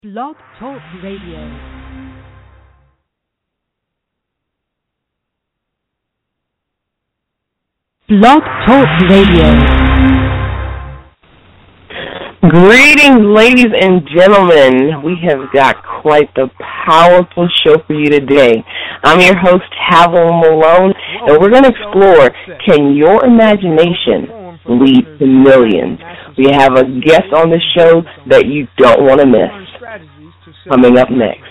Blog Talk Radio. Blog Talk Radio. Greetings, ladies and gentlemen. We have got quite the powerful show for you today. I'm your host, Havel Malone, and we're going to explore, can your imagination lead to millions? We have a guest on the show that you don't want to miss. Coming up next.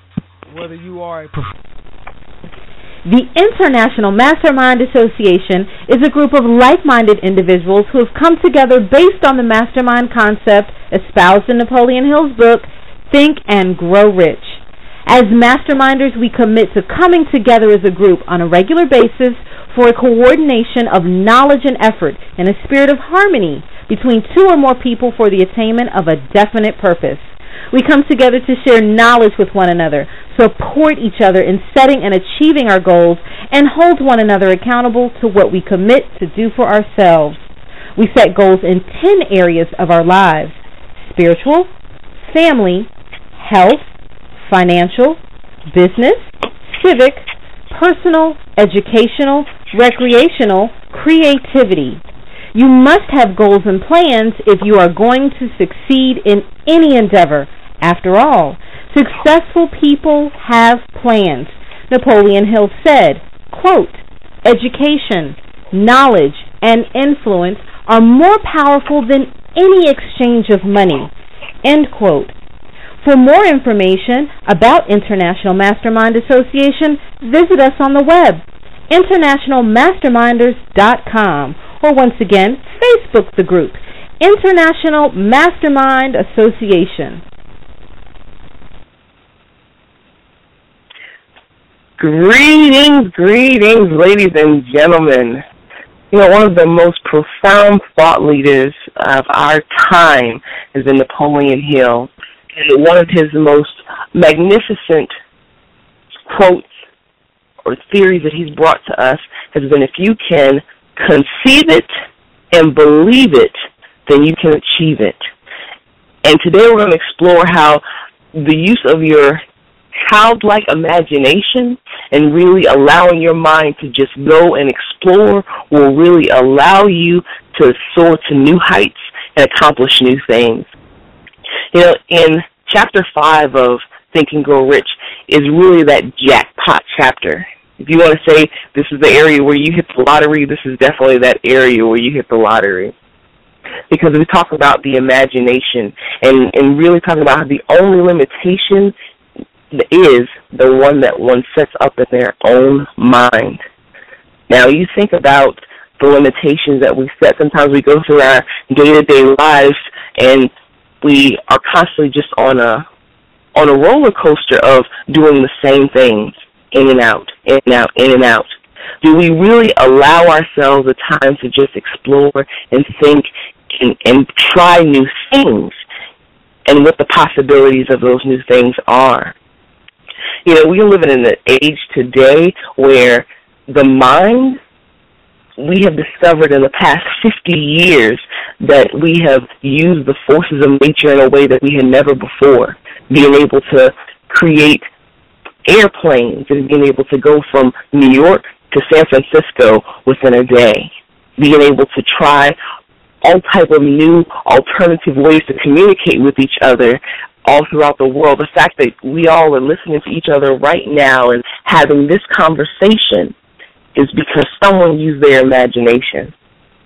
The International Mastermind Association is a group of like-minded individuals who have come together based on the mastermind concept espoused in Napoleon Hill's book, Think and Grow Rich. As masterminders, we commit to coming together as a group on a regular basis for a coordination of knowledge and effort in a spirit of harmony between two or more people for the attainment of a definite purpose. We come together to share knowledge with one another, support each other in setting and achieving our goals, and hold one another accountable to what we commit to do for ourselves. We set goals in 10 areas of our lives: spiritual, family, health, financial, business, civic, personal, educational, recreational, creativity. You must have goals and plans if you are going to succeed in any endeavor. After all, successful people have plans. Napoleon Hill said, quote, "Education, knowledge, and influence are more powerful than any exchange of money." End quote. For more information about International Mastermind Association, visit us on the web, internationalmasterminders.com, or once again, Facebook the group, International Mastermind Association. Greetings, ladies and gentlemen. You know, one of the most profound thought leaders of our time has been Napoleon Hill. And one of his most magnificent quotes or theories that he's brought to us has been, if you can conceive it and believe it, then you can achieve it. And today we're going to explore how the use of your childlike imagination and really allowing your mind to just go and explore will really allow you to soar to new heights and accomplish new things. You know, in chapter 5 of Think and Grow Rich is really that jackpot chapter. If you want to say this is the area where you hit the lottery, this is definitely that area where you hit the lottery. Because we talk about the imagination and really talk about how the only limitation is the one that one sets up in their own mind. Now, you think about the limitations that we set. Sometimes we go through our day-to-day lives and we are constantly just on a roller coaster of doing the same things, in and out, in and out, in and out. Do we really allow ourselves the time to just explore and think and try new things and what the possibilities of those new things are? You know, we're living in an age today where the mind, we have discovered in the past 50 years that we have used the forces of nature in a way that we had never before. Being able to create airplanes and being able to go from New York to San Francisco within a day. Being able to try all type of new alternative ways to communicate with each other all throughout the world. The fact that we all are listening to each other right now and having this conversation is because someone used their imagination.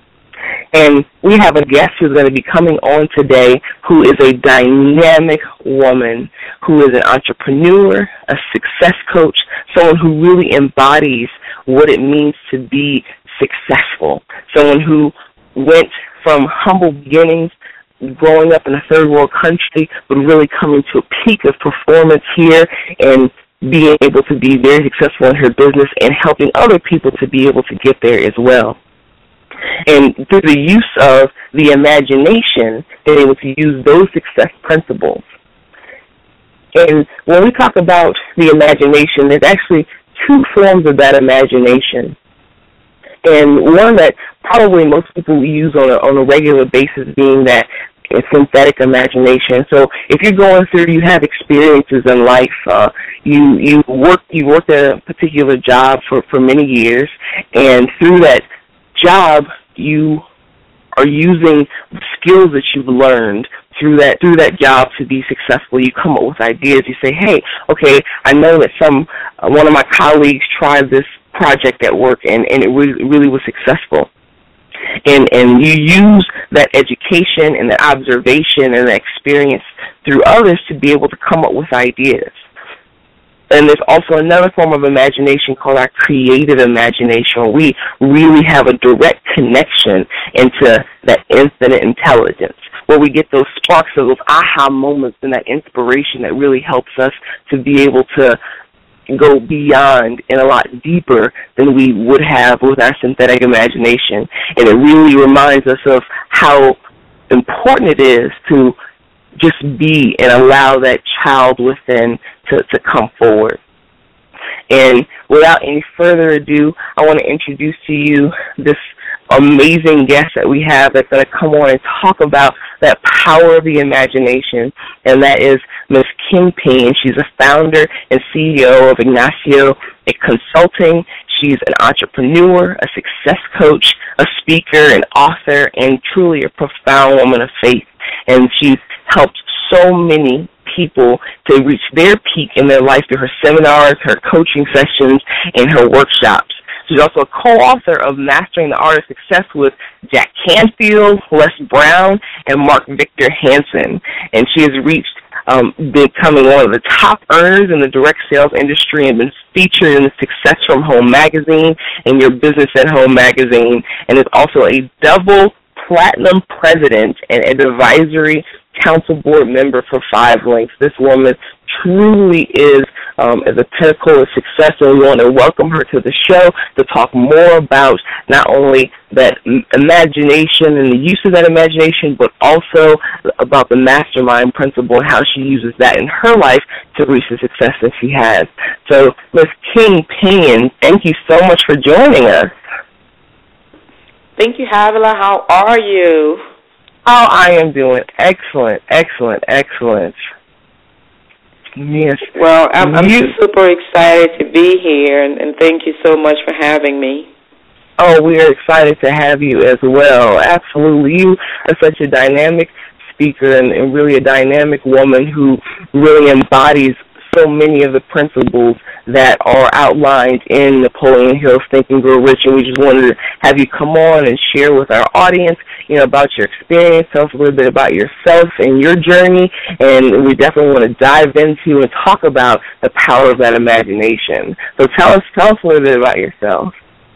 And we have a guest who's going to be coming on today who is a dynamic woman, who is an entrepreneur, a success coach, someone who really embodies what it means to be successful, someone who went from humble beginnings, growing up in a third world country, but really coming to a peak of performance here and being able to be very successful in her business and helping other people to be able to get there as well. And through the use of the imagination, they're able to use those success principles. And when we talk about the imagination, there's actually two forms of that imagination. And one that probably most people use on a regular basis being that and synthetic imagination. So if you're going through, you have experiences in life, you worked at a particular job for many years, and through that job, you are using the skills that you've learned through that job to be successful. You come up with ideas. You say, hey, okay, I know that one of my colleagues tried this project at work, and it really was successful. And you use that education and that observation and that experience through others to be able to come up with ideas. And there's also another form of imagination called our creative imagination. We really have a direct connection into that infinite intelligence, where we get those sparks of those aha moments and that inspiration that really helps us to be able to go beyond and a lot deeper than we would have with our synthetic imagination. And it really reminds us of how important it is to just be and allow that child within to come forward. And without any further ado, I want to introduce to you this amazing guest that we have that's going to come on and talk about that power of the imagination, and that is Ms. King Payne. She's a founder and CEO of Ignacio Consulting. She's an entrepreneur, a success coach, a speaker, an author, and truly a profound woman of faith. And she's helped so many people to reach their peak in their life through her seminars, her coaching sessions, and her workshops. She's also a co-author of Mastering the Art of Success with Jack Canfield, Les Brown, and Mark Victor Hansen. And she has reached becoming one of the top earners in the direct sales industry and been featured in the Success from Home magazine and Your Business at Home magazine, and is also a double platinum president and advisory council board member for 5 Links. This woman truly is a pinnacle of success, and we want to welcome her to the show to talk more about not only that imagination and the use of that imagination, but also about the mastermind principle and how she uses that in her life to reach the success that she has. So, Ms. King Payne, thank you so much for joining us. Thank you, Havila. How are you? Oh, I am doing excellent. Yes. Well, I'm super excited to be here, and thank you so much for having me. Oh, we are excited to have you as well. Absolutely. You are such a dynamic speaker and really a dynamic woman who really embodies so many of the principles that are outlined in Napoleon Hill's Think and Grow Rich, and we just wanted to have you come on and share with our audience, about your experience. Tell us a little bit about yourself and your journey, and we definitely want to dive into and talk about the power of that imagination. So tell us a little bit about yourself.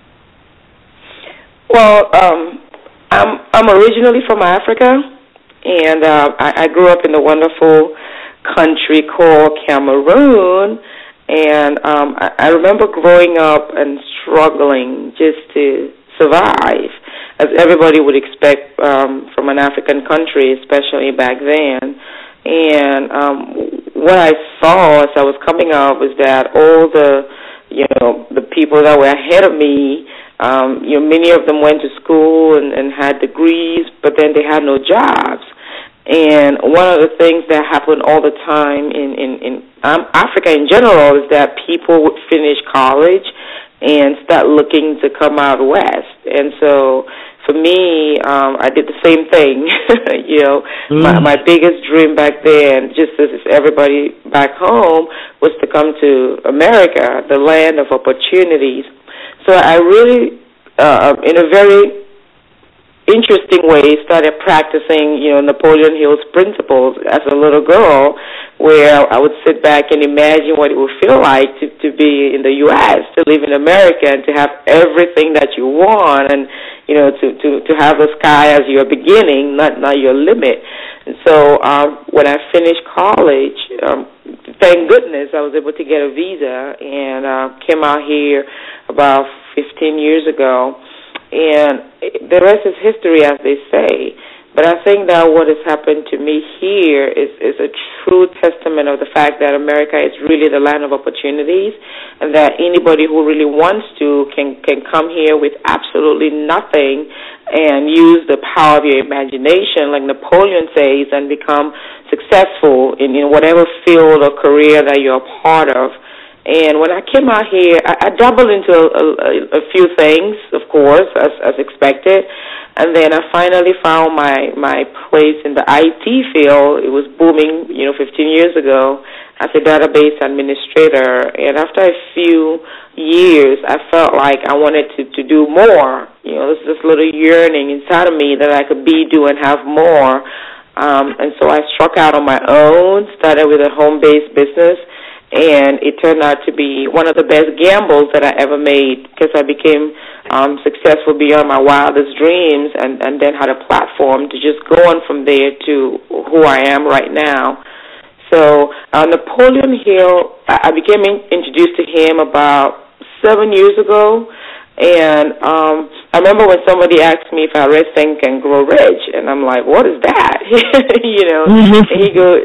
Well, I'm originally from Africa, and I grew up in the wonderful country called Cameroon, and I remember growing up and struggling just to survive, as everybody would expect from an African country, especially back then. And what I saw as I was coming up was that all the people that were ahead of me, many of them went to school and had degrees, but then they had no jobs. And one of the things that happened all the time in Africa in general is that people would finish college and start looking to come out west. And so for me, I did the same thing. My biggest dream back then, just as everybody back home, was to come to America, the land of opportunities. So I really, in a very interesting way, started practicing, Napoleon Hill's principles as a little girl, where I would sit back and imagine what it would feel like to be in the U.S., to live in America, and to have everything that you want, and to have the sky as your beginning, not your limit. And so when I finished college, thank goodness I was able to get a visa and came out here about 15 years ago. And the rest is history, as they say. But I think that what has happened to me here is a true testament of the fact that America is really the land of opportunities, and that anybody who really wants to can come here with absolutely nothing and use the power of your imagination, like Napoleon says, and become successful in whatever field or career that you're a part of. And when I came out here, I dabbled into a few things, of course, as expected. And then I finally found my place in the IT field. It was booming, 15 years ago as a database administrator. And after a few years, I felt like I wanted to do more. There's this little yearning inside of me that I could do and have more. And so I struck out on my own, started with a home-based business. And it turned out to be one of the best gambles that I ever made, because I became successful beyond my wildest dreams, and then had a platform to just go on from there to who I am right now. So Napoleon Hill, I became introduced to him about 7 years ago. And I remember when somebody asked me if I read Think and Grow Rich, and I'm like, what is that? And he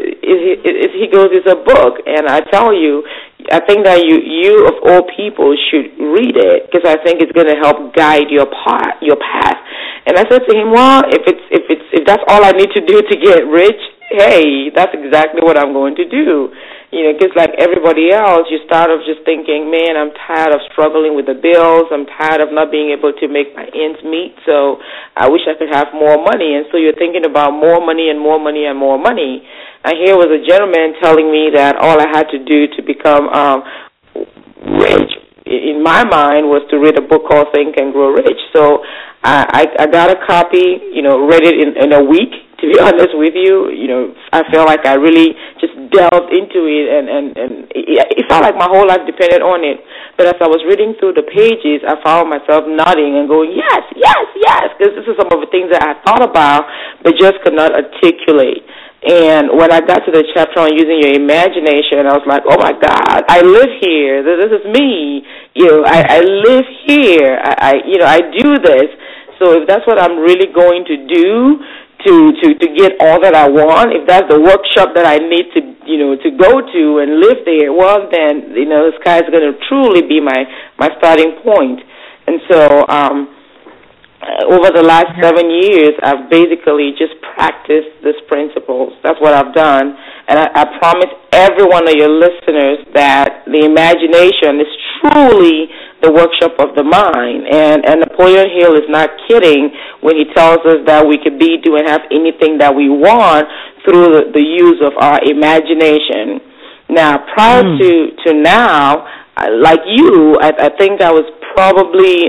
goes, it's a book. And I tell you, I think that you of all people should read it, because I think it's going to help guide your path. And I said to him, well, if that's all I need to do to get rich, hey, that's exactly what I'm going to do. Because like everybody else, you start off just thinking, man, I'm tired of struggling with the bills. I'm tired of not being able to make my ends meet. So I wish I could have more money. And so you're thinking about more money and more money and more money. And here was a gentleman telling me that all I had to do to become rich, in my mind, was to read a book called Think and Grow Rich. So I got a copy, read it in a week. To be honest with you, I felt like I really just delved into it, and it felt like my whole life depended on it. But as I was reading through the pages, I found myself nodding and going, yes, yes, yes, because this is some of the things that I thought about but just could not articulate. And when I got to the chapter on using your imagination, I was like, oh, my God, I live here. This is me. I live here. I do this. So if that's what I'm really going to do, to get all that I want, if that's the workshop that I need to go to and live there, well, then, the sky is going to truly be my starting point. And so over the last 7 years, I've basically just practiced these principles. That's what I've done. And I promise every one of your listeners that the imagination is truly the workshop of the mind. And Napoleon Hill is not kidding when he tells us that we could do and have anything that we want through the use of our imagination. Now, prior to now, like you, I think I was probably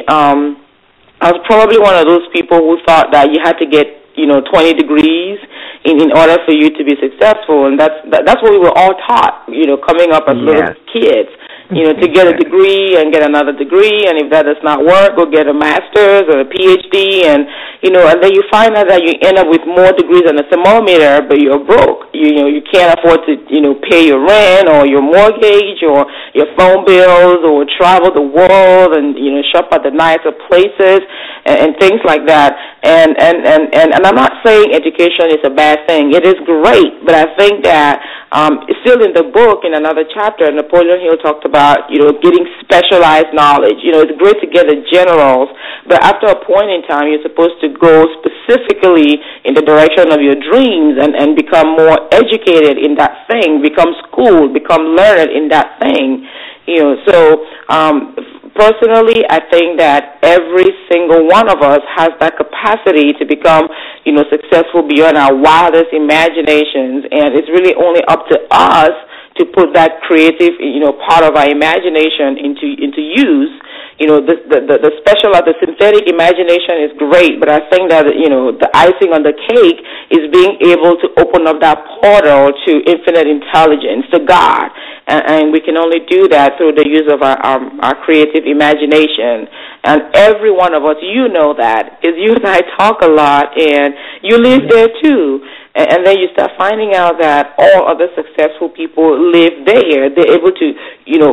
one of those people who thought that you had to get 20 degrees in order for you to be successful, and that's what we were all taught, coming up as little kids. To get a degree and get another degree, and if that does not work, go get a master's or a PhD, and and then you find out that you end up with more degrees than a thermometer, but you're broke. You can't afford to pay your rent or your mortgage or your phone bills or travel the world and shop at the nicer places and things like that. And I'm not saying education is a bad thing. It is great, but I think that still in the book, in another chapter, Napoleon Hill talked about, getting specialized knowledge. It's great to get the generals, but after a point in time, you're supposed to go specifically in the direction of your dreams and become more educated in that thing, become schooled, become learned in that thing. So personally, I think that every single one of us has that capacity to become, successful beyond our wildest imaginations, and it's really only up to us to put that creative, part of our imagination into use. The special, the synthetic imagination is great, but I think that, the icing on the cake is being able to open up that portal to infinite intelligence, to God. And we can only do that through the use of our creative imagination. And every one of us, that, because you and I talk a lot, and you live there too. And then you start finding out that all other successful people live there. They're able to,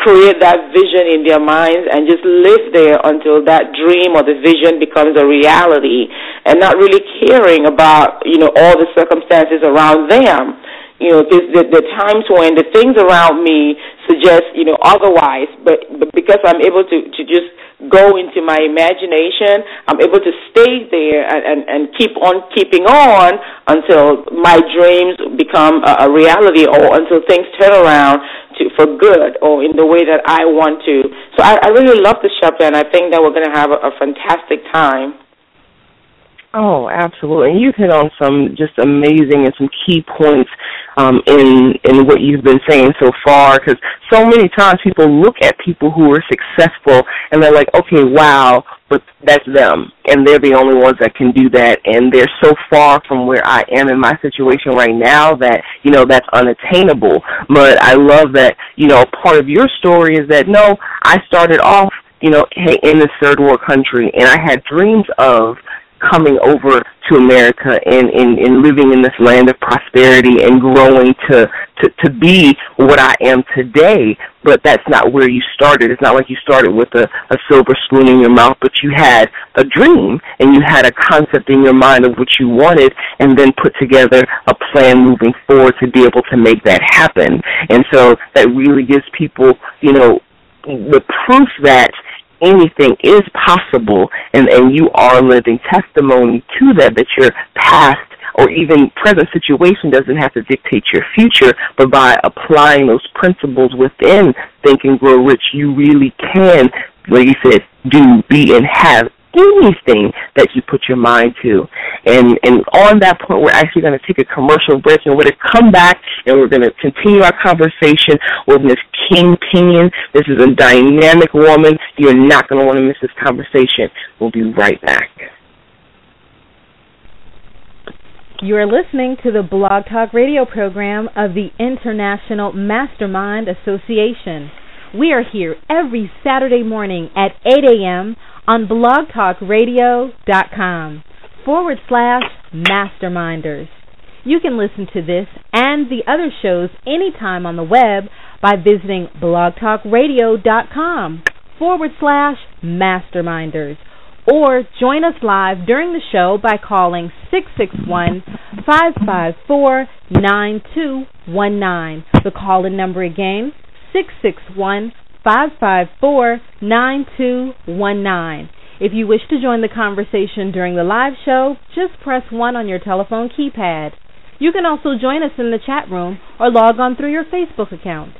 create that vision in their minds and just live there until that dream or the vision becomes a reality, and not really caring about, all the circumstances around them. Because the times when the things around me suggest, otherwise, but because I'm able to just go into my imagination, I'm able to stay there and keep on keeping on until my dreams become a reality, or until things turn around for good, or in the way that I want to. So I really love the chapter, and I think that we're going to have a fantastic time. Oh, absolutely. And you've hit on some just amazing and some key points in what you've been saying so far, because so many times people look at people who are successful and they're like, okay, wow, but that's them, and they're the only ones that can do that, and they're so far from where I am in my situation right now that, that's unattainable. But I love that, part of your story is that, no, I started off, hey, in this third world country, and I had dreams of coming over to America and living in this land of prosperity and growing to be what I am today. But that's not where you started. It's not like you started with a silver spoon in your mouth, but you had a dream and you had a concept in your mind of what you wanted, and then put together a plan moving forward to be able to make that happen. And so that really gives people, the proof that anything is possible, and you are living testimony to that your past or even present situation doesn't have to dictate your future, but by applying those principles within Think and Grow Rich, you really can, like you said, do, be, and have anything that you put your mind to. And on that point, we're actually going to take a commercial break, and we're going to come back and we're going to continue our conversation with Ms. King Pinion. This is a dynamic woman. You're not going to want to miss this conversation. We'll be right back. You are listening to the Blog Talk Radio program of the International Mastermind Association. We are here every Saturday morning at 8 a.m. on blogtalkradio.com/masterminders. You can listen to this and the other shows anytime on the web by visiting blogtalkradio.com/masterminders, or join us live during the show by calling 661-554-9219. The call-in number again, 661-554-9219. If you wish to join the conversation during the live show, just press 1 on your telephone keypad. You can also join us in the chat room or log on through your Facebook account.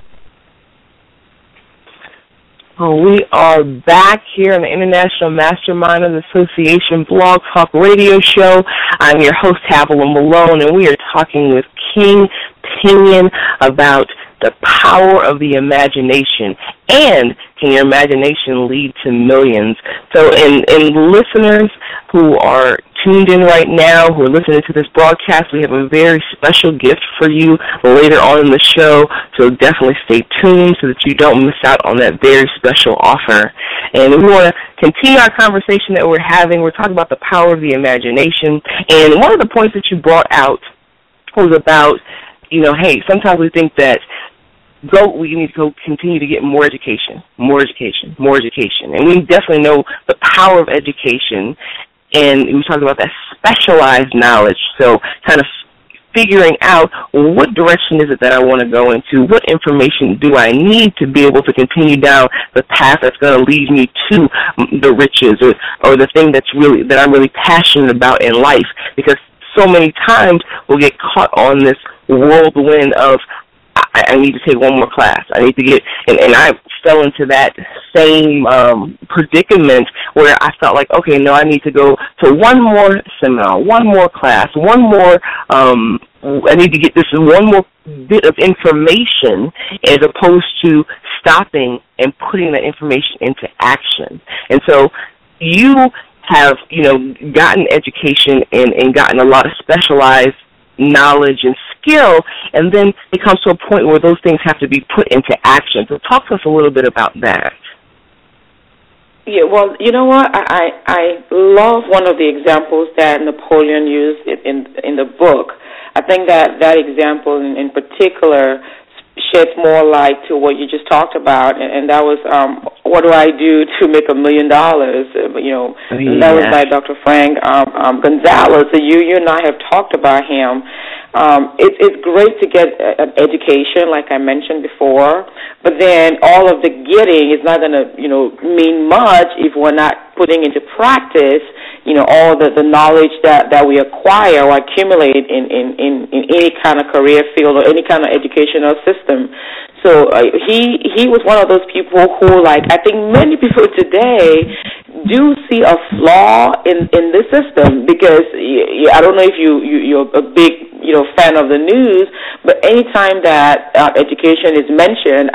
We are back here on the International Mastermind Association Blog Talk Radio Show. I'm your host, Havilah Malone, and we are talking with King Pinion about the power of the imagination, and can your imagination lead to millions? So in listeners who are tuned in right now, who are listening to this broadcast, we have a very special gift for you later on in the show, so definitely stay tuned so that you don't miss out on that very special offer. And we want to continue our conversation that we're having. We're talking about the power of the imagination, and one of the points that you brought out was about, hey, sometimes we think that we need to go continue to get more education. And we definitely know the power of education, and we talked about that specialized knowledge. So kind of figuring out what direction is it that I want to go into, what information do I need to be able to continue down the path that's going to lead me to the riches or the thing that I'm really passionate about in life. Because so many times we'll get caught on this whirlwind of, I need to take one more class. I need to get, and I fell into that same predicament where I felt like, okay, no, I need to go to one more seminar, one more class, one more, I need to get this one more bit of information, as opposed to stopping and putting that information into action. And so you have, gotten education and gotten a lot of specialized knowledge and skill, and then it comes to a point where those things have to be put into action. So talk to us a little bit about that. Yeah, well, you know what? I love one of the examples that Napoleon used in the book. I think that example in particular sheds more light to what you just talked about, and that was what do I do to make $1 million? That was by Dr. Frank Gonzalez. So you and I have talked about him. It's great to get an education, like I mentioned before, but then all of the getting is not going to, mean much if we're not putting into practice, all the knowledge that we acquire or accumulate in any kind of career field or any kind of educational system. So he was one of those people who, I think many people today do see a flaw in the system, because I don't know if you're a big fan of the news, but anytime that education is mentioned,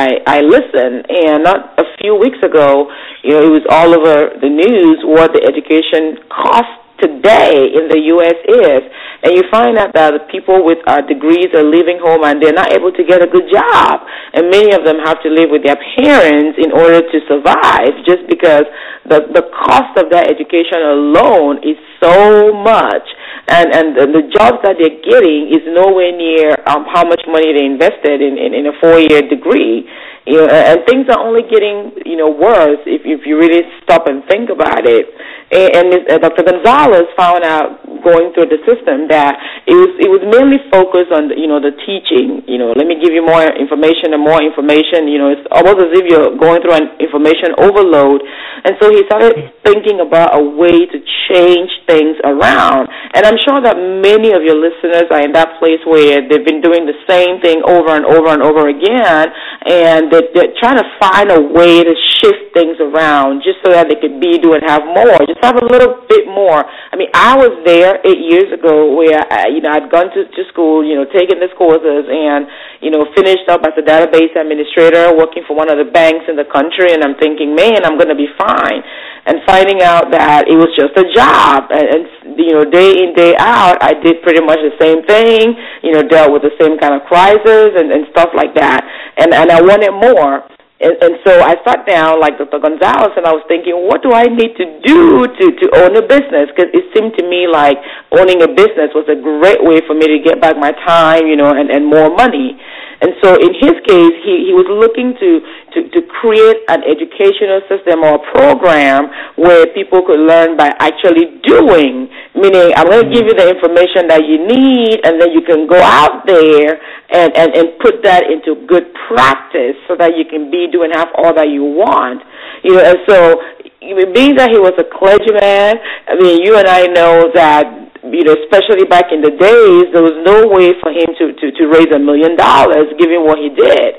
I listen. And not a few weeks ago, it was all over the news what the education cost today in the U.S. is. And you find out that the people with degrees are leaving home and they're not able to get a good job. And many of them have to live with their parents in order to survive, just because the cost of that education alone is so much. And the jobs that they're getting is nowhere near how much money they invested in a 4-year degree. And things are only getting, worse if you really stop and think about it. And Dr. Gonzalez found out, going through the system, that it was mainly focused on, the teaching. Let me give you more information and more information. It's almost as if you're going through an information overload. And so he started thinking about a way to change things around. And I'm sure that many of your listeners are in that place where they've been doing the same thing over and over and over again, and they're trying to find a way to shift things around just so that they could do and have more, just have a little bit more. I mean, I was there 8 years ago where I'd gone to school, taken these courses, and finished up as a database administrator working for one of the banks in the country, and I'm thinking, man, I'm going to be fine. And finding out that it was just a job, and day in, day out, I did pretty much the same thing, dealt with the same kind of crisis and stuff like that, and I wanted more. And so I sat down like Dr. Gonzalez, and I was thinking, what do I need to do to own a business? Because it seemed to me like owning a business was a great way for me to get back my time, and more money. And so in his case, he was looking to create an educational system or a program where people could learn by actually doing, meaning I'm going to give you the information that you need, and then you can go out there and put that into good practice so that you can do and have all that you want. And so being that he was a clergyman, I mean, you and I know that, especially back in the days, there was no way for him to raise $1 million given what he did.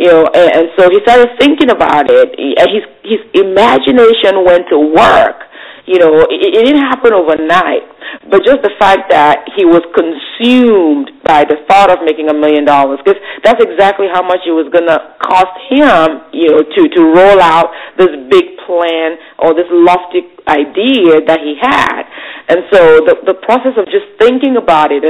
And so he started thinking about it, and his imagination went to work. It didn't happen overnight, but just the fact that he was consumed by the thought of making $1 million, because that's exactly how much it was going to cost him, to roll out this big plan or this lofty idea that he had. And so the process of just thinking about it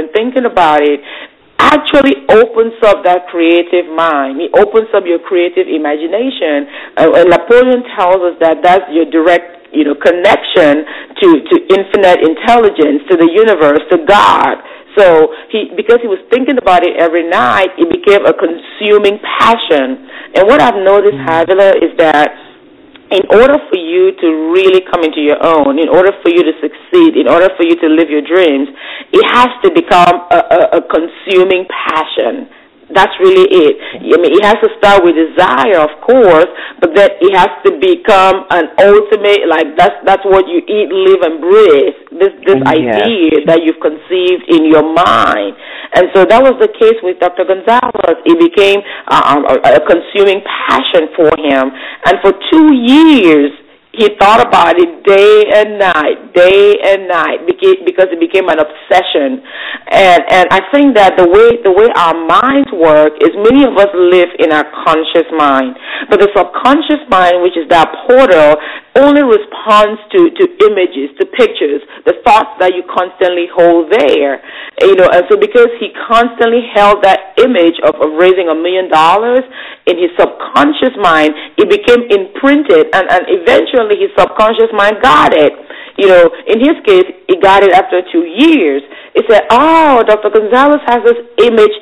actually opens up that creative mind. It opens up your creative imagination. And Napoleon tells us that that's your direct connection to infinite intelligence, to the universe, to God. So because he was thinking about it every night, it became a consuming passion. And what I've noticed, Havila, is that in order for you to really come into your own, in order for you to succeed, in order for you to live your dreams, it has to become a consuming passion. That's really it. I mean, it has to start with desire, of course, but then it has to become an ultimate, that's what you eat, live, and breathe, this idea that you've conceived in your mind. And so that was the case with Dr. Gonzalez. It became a consuming passion for him. And for 2 years, he thought about it day and night, because it became an obsession. And I think that the way our minds work is many of us live in our conscious mind. But the subconscious mind, which is that portal, only responds to images, to pictures, the thoughts that you constantly hold there. And so because he constantly held that image of raising $1 million in his subconscious mind, it became imprinted, and eventually his subconscious mind got it. In his case, he got it after 2 years. He said, Dr. Gonzalez has this image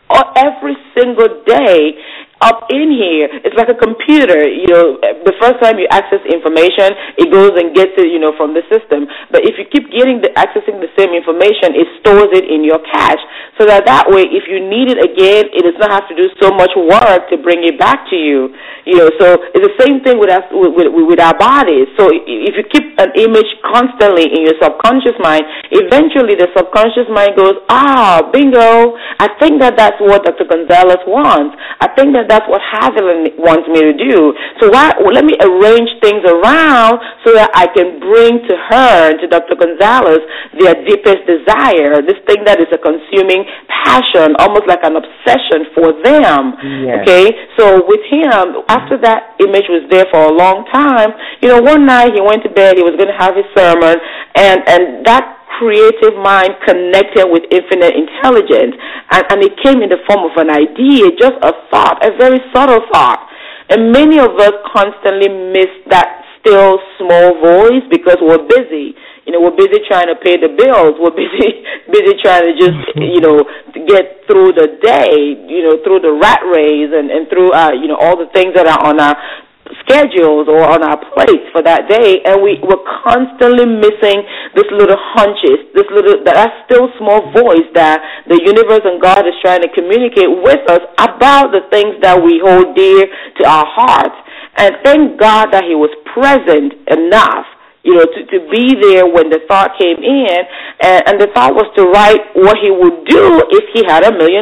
every single day up in here. It's like a computer. The first time you access information, it goes and gets it, from the system. But if you keep accessing the same information, it stores it in your cache. So that way, if you need it again, it does not have to do so much work to bring it back to you. So it's the same thing with us, with our bodies. So if you keep an image constantly in your subconscious mind, eventually the subconscious mind goes, bingo, I think that's what Dr. Gonzalez wants. I think that's what Haviland wants me to do. So let me arrange things around so that I can bring to her, to Dr. Gonzalez, their deepest desire, this thing that is a consuming passion, almost like an obsession for them. Yes. Okay? So with him, after that image was there for a long time, one night he went to bed, he was going to have his sermon, and that creative mind connected with infinite intelligence, and it came in the form of an idea, just a thought, a very subtle thought. And many of us constantly miss that still small voice because we're busy. We're busy trying to pay the bills. We're busy trying to just, to get through the day, through the rat race and through, all the things that are on our schedules or on our plates for that day, and we're constantly missing this little hunches, that still small voice that the universe and God is trying to communicate with us about the things that we hold dear to our hearts. And thank God that he was present enough, to be there when the thought came in, and the thought was to write what he would do if he had $1 million.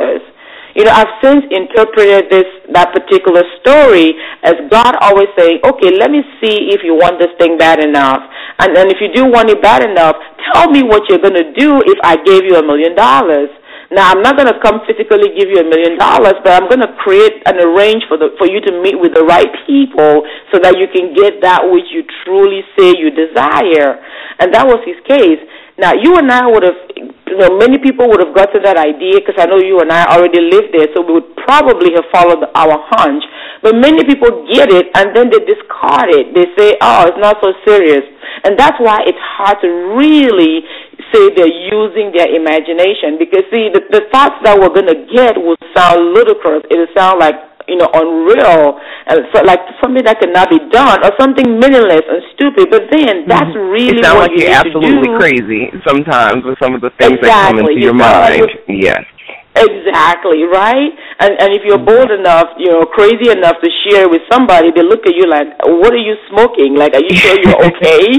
I've since interpreted that particular story as God always saying, okay, let me see if you want this thing bad enough. And then if you do want it bad enough, tell me what you're going to do if I gave you $1 million. Now, I'm not going to come physically give you $1 million, but I'm going to create and arrange for you to meet with the right people so that you can get that which you truly say you desire. And that was his case. Now, you and I would have, many people would have gotten that idea because I know you and I already lived there, so we would probably have followed our hunch. But many people get it, and then they discard it. They say, it's not so serious. And that's why it's hard to really say they're using their imagination because, see, the thoughts that we're going to get will sound ludicrous. It will sound like, unreal, and so like something that cannot be done, or something meaningless and stupid. But then that's really what you need to do. It sounds like you're absolutely crazy sometimes with some of the things that come into your mind. Yes. Exactly, right? And if you're bold enough, crazy enough to share with somebody, they look at you like, what are you smoking? Like, are you sure you're okay?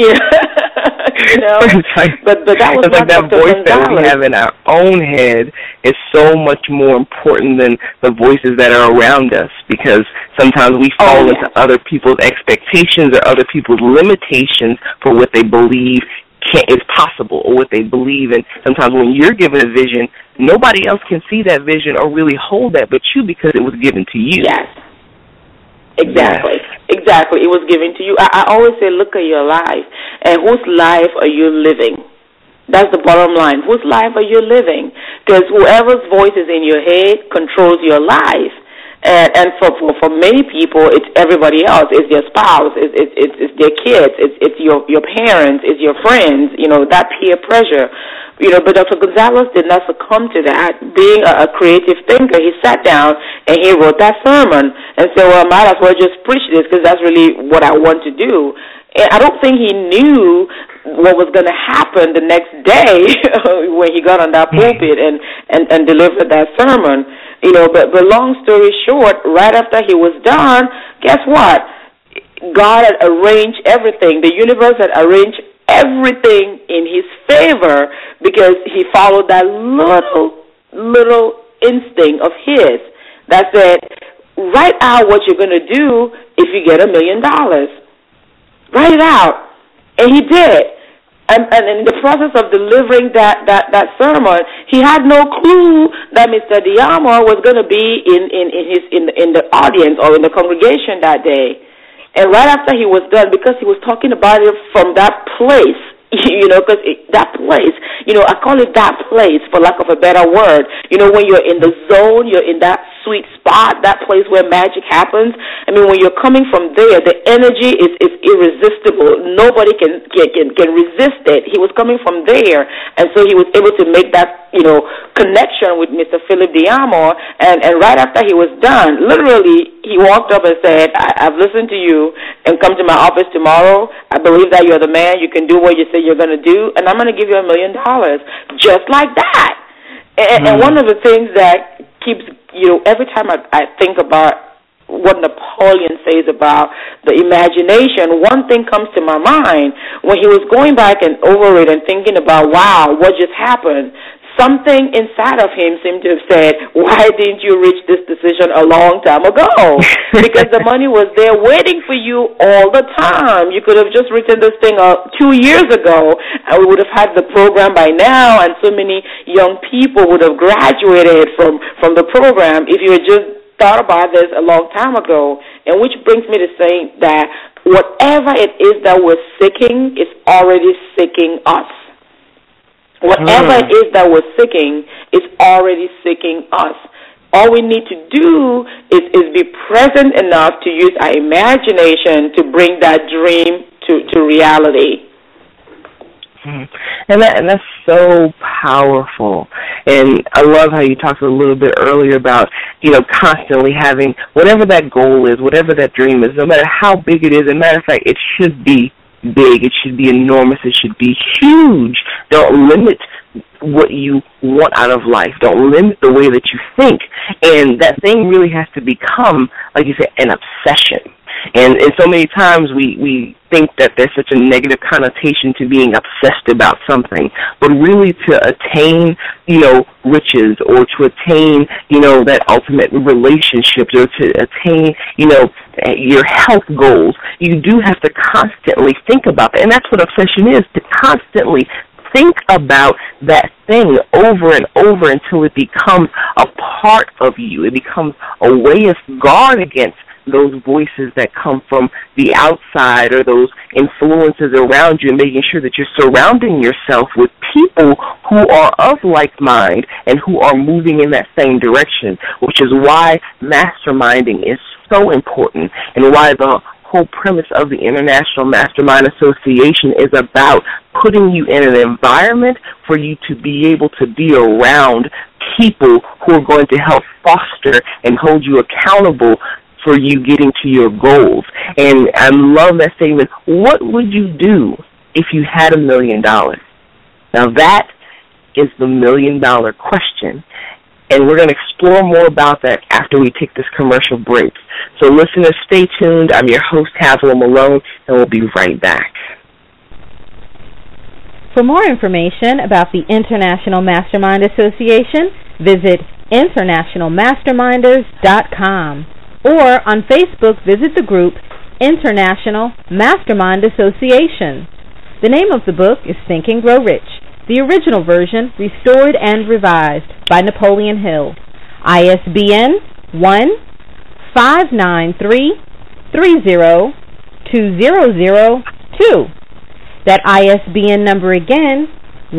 But that was like that voice that we have in our own head is so much more important than the voices that are around us, because sometimes we fall into other people's expectations or other people's limitations for what they believe is possible or what they believe. And sometimes when you're given a vision, nobody else can see that vision or really hold that but you, because it was given to you. Yes. Exactly. Yes. Exactly. It was given to you. I always say, look at your life. And whose life are you living? That's the bottom line. Whose life are you living? Because whoever's voice is in your head controls your life. And for many people, it's everybody else. It's their spouse. It's their kids. It's your parents. It's your friends. That peer pressure. But Dr. Gonzalez did not succumb to that. Being a creative thinker, he sat down and he wrote that sermon and said, well, I might as well just preach this because that's really what I want to do. And I don't think he knew what was going to happen the next day when he got on that pulpit and delivered that sermon. But long story short, right after he was done, guess what? God had arranged everything. The universe had arranged everything in his favor because he followed that little instinct of his that said, write out what you're going to do if you get $1 million. Write it out. And he did. And in the process of delivering that sermon, he had no clue that Mr. Diamo was going to be in the audience or in the congregation that day. And right after he was done, because he was talking about it from that place, because that place, I call it that place for lack of a better word. When you're in the zone, you're in that sweet spot, that place where magic happens. I mean, when you're coming from there, the energy is irresistible. Nobody can resist it. He was coming from there, and so he was able to make that, connection with Mr. Philip Diamo, and right after he was done, literally, he walked up and said, I've listened to you, and come to my office tomorrow. I believe that you're the man. You can do what you say you're going to do, and I'm going to give you $1 million, just like that. And one of the things that keeps, every time I think about what Napoleon says about the imagination, one thing comes to my mind. When he was going back and over it and thinking about, wow, what just happened, something inside of him seemed to have said, why didn't you reach this decision a long time ago? Because the money was there waiting for you all the time. You could have just written this thing 2 years ago, and we would have had the program by now, and so many young people would have graduated from the program if you had just thought about this a long time ago. And which brings me to saying that whatever it is that we're seeking is already seeking us. Whatever it is that we're seeking is already seeking us. All we need to do is be present enough to use our imagination to bring that dream to reality. And that's so powerful. And I love how you talked a little bit earlier about, constantly having whatever that goal is, whatever that dream is, no matter how big it is. As a matter of fact, it should be big. It should be enormous. It should be huge. Don't limit what you want out of life. Don't limit the way that you think. And that thing really has to become, like you said, an obsession. And so many times we think that there's such a negative connotation to being obsessed about something. But really to attain, riches, or to attain, that ultimate relationships, or to attain, your health goals, you do have to constantly think about that. And that's what obsession is, to constantly think about that thing over and over until it becomes a part of you. It becomes a way of guard against those voices that come from the outside, or those influences around you, and making sure that you're surrounding yourself with people who are of like mind and who are moving in that same direction, which is why masterminding is so important, and why the whole premise of the International Mastermind Association is about putting you in an environment for you to be able to be around people who are going to help foster and hold you accountable for you getting to your goals. And I love that statement. What would you do if you had $1 million? Now that is the $1 million question. And we're going to explore more about that after we take this commercial break. So listeners, stay tuned. I'm your host, Havilah Malone, and we'll be right back. For more information about the International Mastermind Association, visit internationalmasterminders.com. Or on Facebook, visit the group International Mastermind Association. The name of the book is Think and Grow Rich, the original version restored and revised by Napoleon Hill. ISBN 1-593-30-2002. That ISBN number again,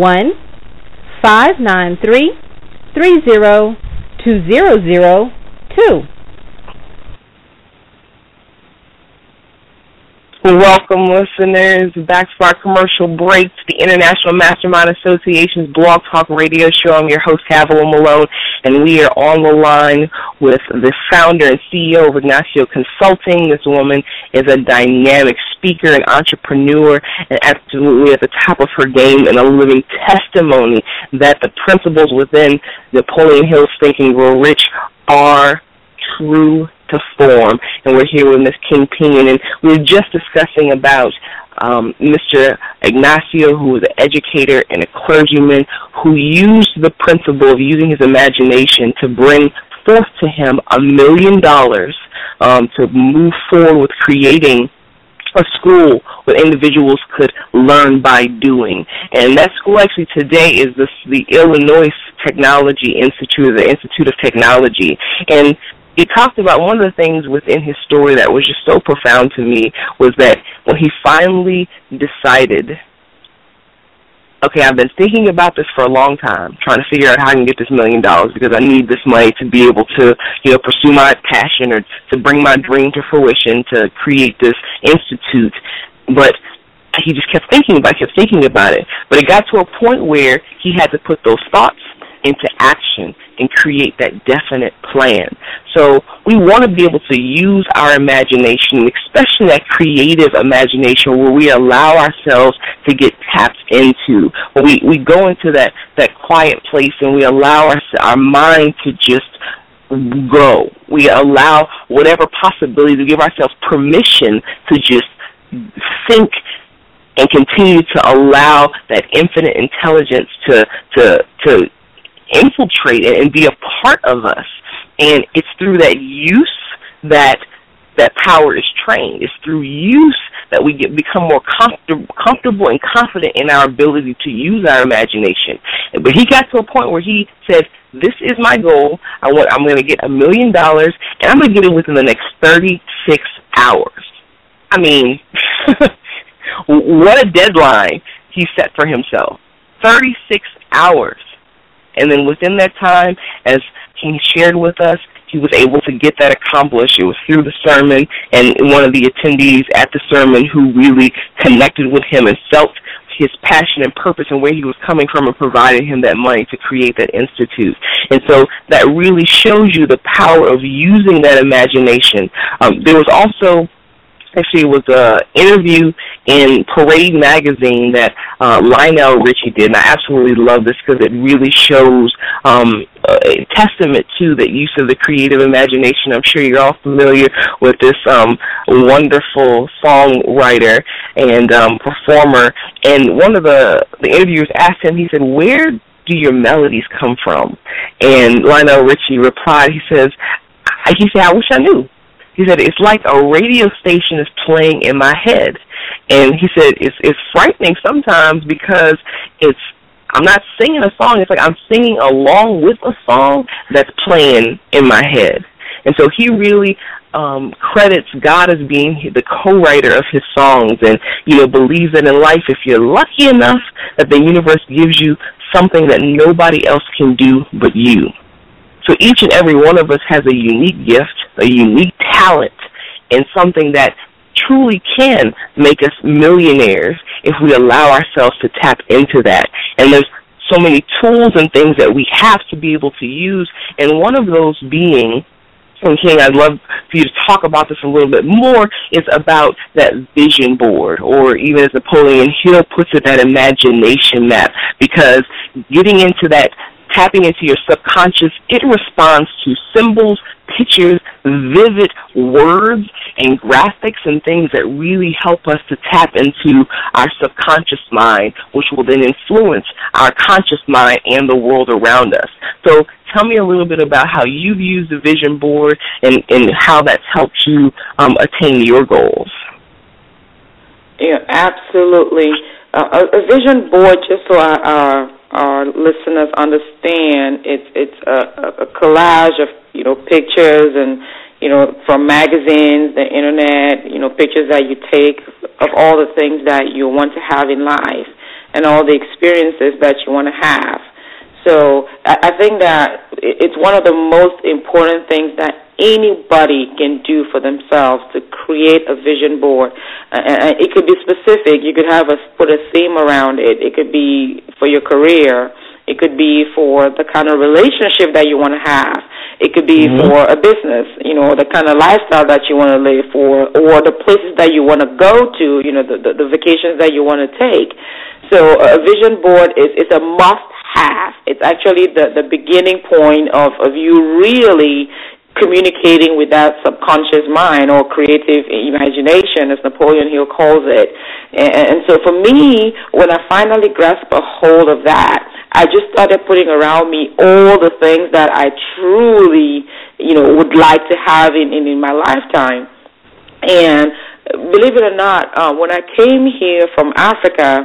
1-593-30-2002. Welcome, listeners, back to our commercial break to the International Mastermind Association's Blog Talk Radio Show. I'm your host, Havilah Malone, and we are on the line with the founder and CEO of Ignacio Consulting. This woman is a dynamic speaker and entrepreneur, and absolutely at the top of her game, and a living testimony that the principles within Napoleon Hill's Think and Grow Rich are true to form. And we're here with Ms. King Pinion, and we were just discussing about Mr. Ignacio, who was an educator and a clergyman, who used the principle of using his imagination to bring forth to him $1 million to move forward with creating a school where individuals could learn by doing. And that school actually today is the Illinois Technology Institute, the Institute of Technology. And he talked about one of the things within his story that was just so profound to me was that when he finally decided okay, I've been thinking about this for a long time, trying to figure out how I can get this $1 million because I need this money to be able to, pursue my passion or to bring my dream to fruition, to create this institute. But he just kept thinking about it. But it got to a point where he had to put those thoughts into action and create that definite plan. So we want to be able to use our imagination, especially that creative imagination where we allow ourselves to get tapped into. When we go into that quiet place and we allow our mind to just go. We allow whatever possibility, to give ourselves permission to just think and continue to allow that infinite intelligence to infiltrate and be a part of us. And it's through that use that power is trained. It's through use that we become more comfortable and confident in our ability to use our imagination. But he got to a point where he said, this is my goal. I'm going to get $1 million, and I'm going to get it within the next 36 hours. I mean, what a deadline he set for himself. 36 hours. And then within that time, as he shared with us, he was able to get that accomplished. It was through the sermon, and one of the attendees at the sermon who really connected with him and felt his passion and purpose and where he was coming from and provided him that money to create that institute. And so that really shows you the power of using that imagination. There was also... Actually, it was an interview in Parade magazine that Lionel Richie did, and I absolutely love this because it really shows a testament to the use of the creative imagination. I'm sure you're all familiar with this wonderful songwriter and performer, and one of the interviewers asked him, he said, where do your melodies come from? And Lionel Richie replied, he said, I wish I knew. He said, it's like a radio station is playing in my head. And he said, it's frightening sometimes because I'm not singing a song. It's like I'm singing along with a song that's playing in my head. And so he really credits God as being the co-writer of his songs and, believes that in life, if you're lucky enough that the universe gives you something that nobody else can do but you. So each and every one of us has a unique gift, a unique talent, and something that truly can make us millionaires if we allow ourselves to tap into that. And there's so many tools and things that we have to be able to use, and one of those being, and King, I'd love for you to talk about this a little bit more, is about that vision board, or even as Napoleon Hill puts it, that imagination map, because getting into that, tapping into your subconscious, it responds to symbols, pictures, vivid words, and graphics and things that really help us to tap into our subconscious mind, which will then influence our conscious mind and the world around us. So tell me a little bit about how you've used the vision board and how that's helped you attain your goals. Yeah, absolutely. A vision board, just so our listeners understand, it's a collage of pictures and from magazines, the internet, pictures that you take of all the things that you want to have in life and all the experiences that you want to have. So I think that it's one of the most important things that anybody can do for themselves, to create a vision board. And it could be specific. You could put a theme around it. It could be for your career. It could be for the kind of relationship that you want to have. It could be for a business, the kind of lifestyle that you want to live for, or the places that you want to go to, the vacations that you want to take. So a vision board is a must-have. It's actually the beginning point of you really communicating with that subconscious mind, or creative imagination, as Napoleon Hill calls it. And so for me, when I finally grasped a hold of that, I just started putting around me all the things that I truly, would like to have in my lifetime. And believe it or not, when I came here from Africa,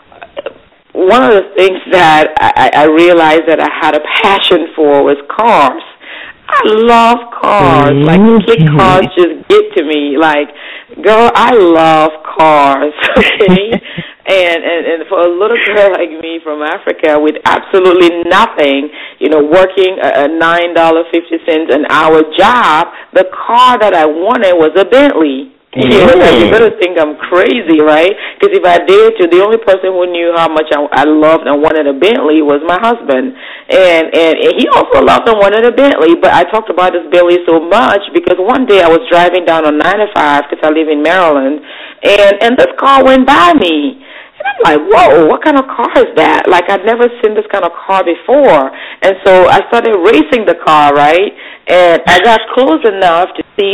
one of the things that I realized that I had a passion for was cars. I love cars. Like, slick cars just get to me. Like, girl, I love cars, okay? and for a little girl like me from Africa with absolutely nothing, working a $9.50 an hour job, the car that I wanted was a Bentley. You better think I'm crazy, right? Because if I did to, the only person who knew how much I loved and wanted a Bentley was my husband. And he also loved and wanted a Bentley, but I talked about this Bentley so much because one day I was driving down on 95 because I live in Maryland, and this car went by me. And I'm like, whoa, what kind of car is that? Like, I'd never seen this kind of car before. And so I started racing the car, right? And I got close enough to see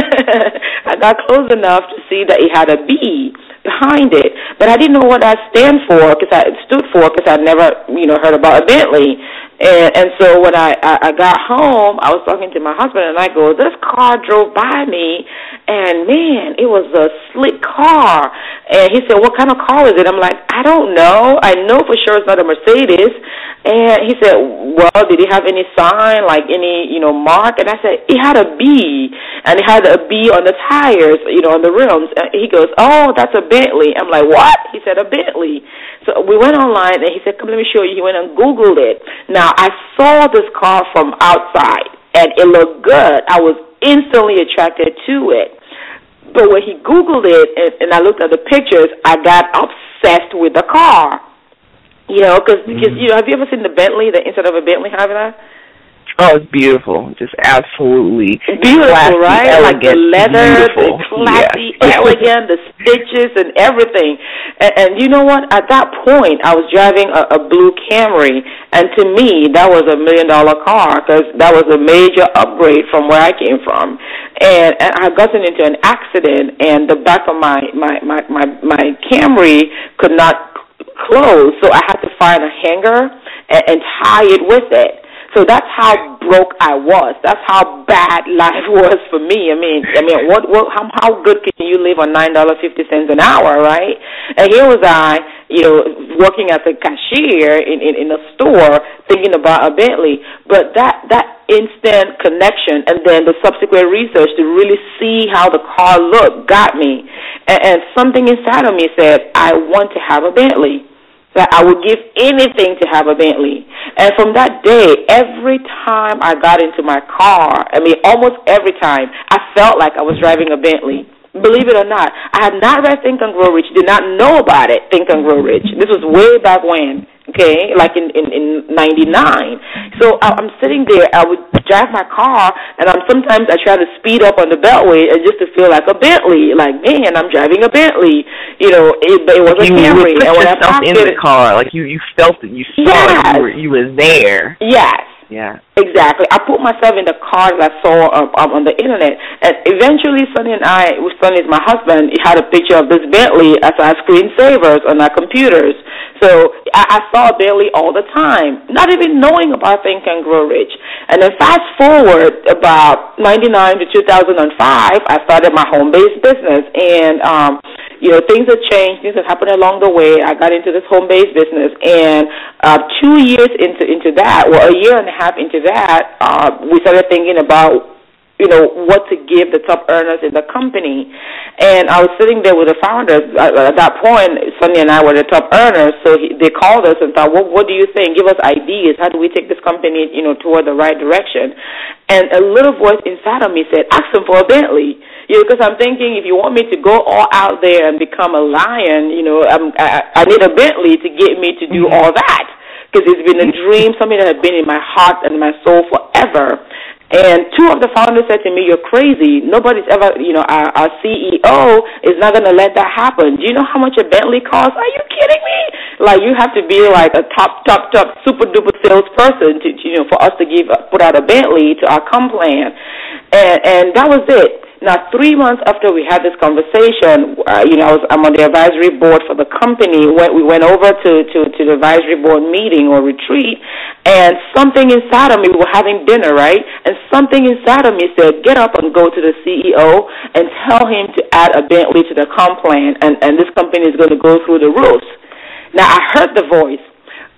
that it had a B behind it. But I didn't know what that stood for because I never, heard about a Bentley. And so when I got home, I was talking to my husband, and I go, this car drove by me, and, man, it was a slick car. And he said, what kind of car is it? I'm like, I don't know. I know for sure it's not a Mercedes. And he said, well, did it have any sign, like any, mark? And I said, it had a B, and it had a B on the tires, on the rims. And he goes, oh, that's a Bentley. I'm like, what? He said, a Bentley. So we went online, and he said, come, let me show you. He went and Googled it. Now, I saw this car from outside, and it looked good. I was instantly attracted to it. But when he Googled it, and I looked at the pictures, I got obsessed with the car. Because have you ever seen the Bentley, the inside of a Bentley, haven't I? Oh, it's beautiful. Just absolutely beautiful, classy, right? Elegant, like the leather, beautiful. the classy, elegant, the stitches and everything. And you know what? At that point, I was driving a blue Camry, and to me, that was $1 million car because that was a major upgrade from where I came from. And I got into an accident, and the back of my Camry could not close, so I had to find a hanger and tie it with it. So that's how broke I was. That's how bad life was for me. I mean, how good can you live on $9.50 an hour, right? And here was I, working as a cashier in a store, thinking about a Bentley. But that instant connection and then the subsequent research to really see how the car looked got me. And something inside of me said, I want to have a Bentley. That I would give anything to have a Bentley. And from that day, every time I got into my car, almost every time, I felt like I was driving a Bentley. Believe it or not, I had not read Think and Grow Rich, did not know about it, Think and Grow Rich. This was way back when, okay, like in 99. So I'm sitting there, I would drive my car, and sometimes I try to speed up on the Beltway and just to feel like a Bentley. Like, man, I'm driving a Bentley. It was a Camry. And when I parked in the car, like you felt it, you saw it, you were there. Yes. Yeah. Exactly. I put myself in the car that I saw on the internet, and eventually Sonny is my husband, he had a picture of this Bentley as our screensavers on our computers. So I saw Bentley all the time, not even knowing about Think and Grow Rich. And then fast forward about 99 to 2005, I started my home-based business, and things have changed. Things have happened along the way. I got into this home-based business, and 2 years into that, a year and a half into that, we started thinking about, what to give the top earners in the company. And I was sitting there with the founders. At that point, Sonny and I were the top earners, so they called us and thought, what do you think? Give us ideas. How do we take this company, toward the right direction? And a little voice inside of me said, ask them for a Bentley. Because I'm thinking, if you want me to go all out there and become a lion, I need a Bentley to get me to do all that. Because it's been a dream, something that has been in my heart and my soul forever. And two of the founders said to me, you're crazy. Nobody's ever, our CEO is not going to let that happen. Do you know how much a Bentley costs? Are you kidding me? Like, you have to be like a top, super-duper salesperson to, for us to put out a Bentley to our comp plan. And that was it. Now, 3 months after we had this conversation, I'm on the advisory board for the company. We went over to the advisory board meeting or retreat, and something inside of me, we were having dinner, right? And something inside of me said, get up and go to the CEO and tell him to add a Bentley to the comp plan, and this company is going to go through the roof. Now, I heard the voice.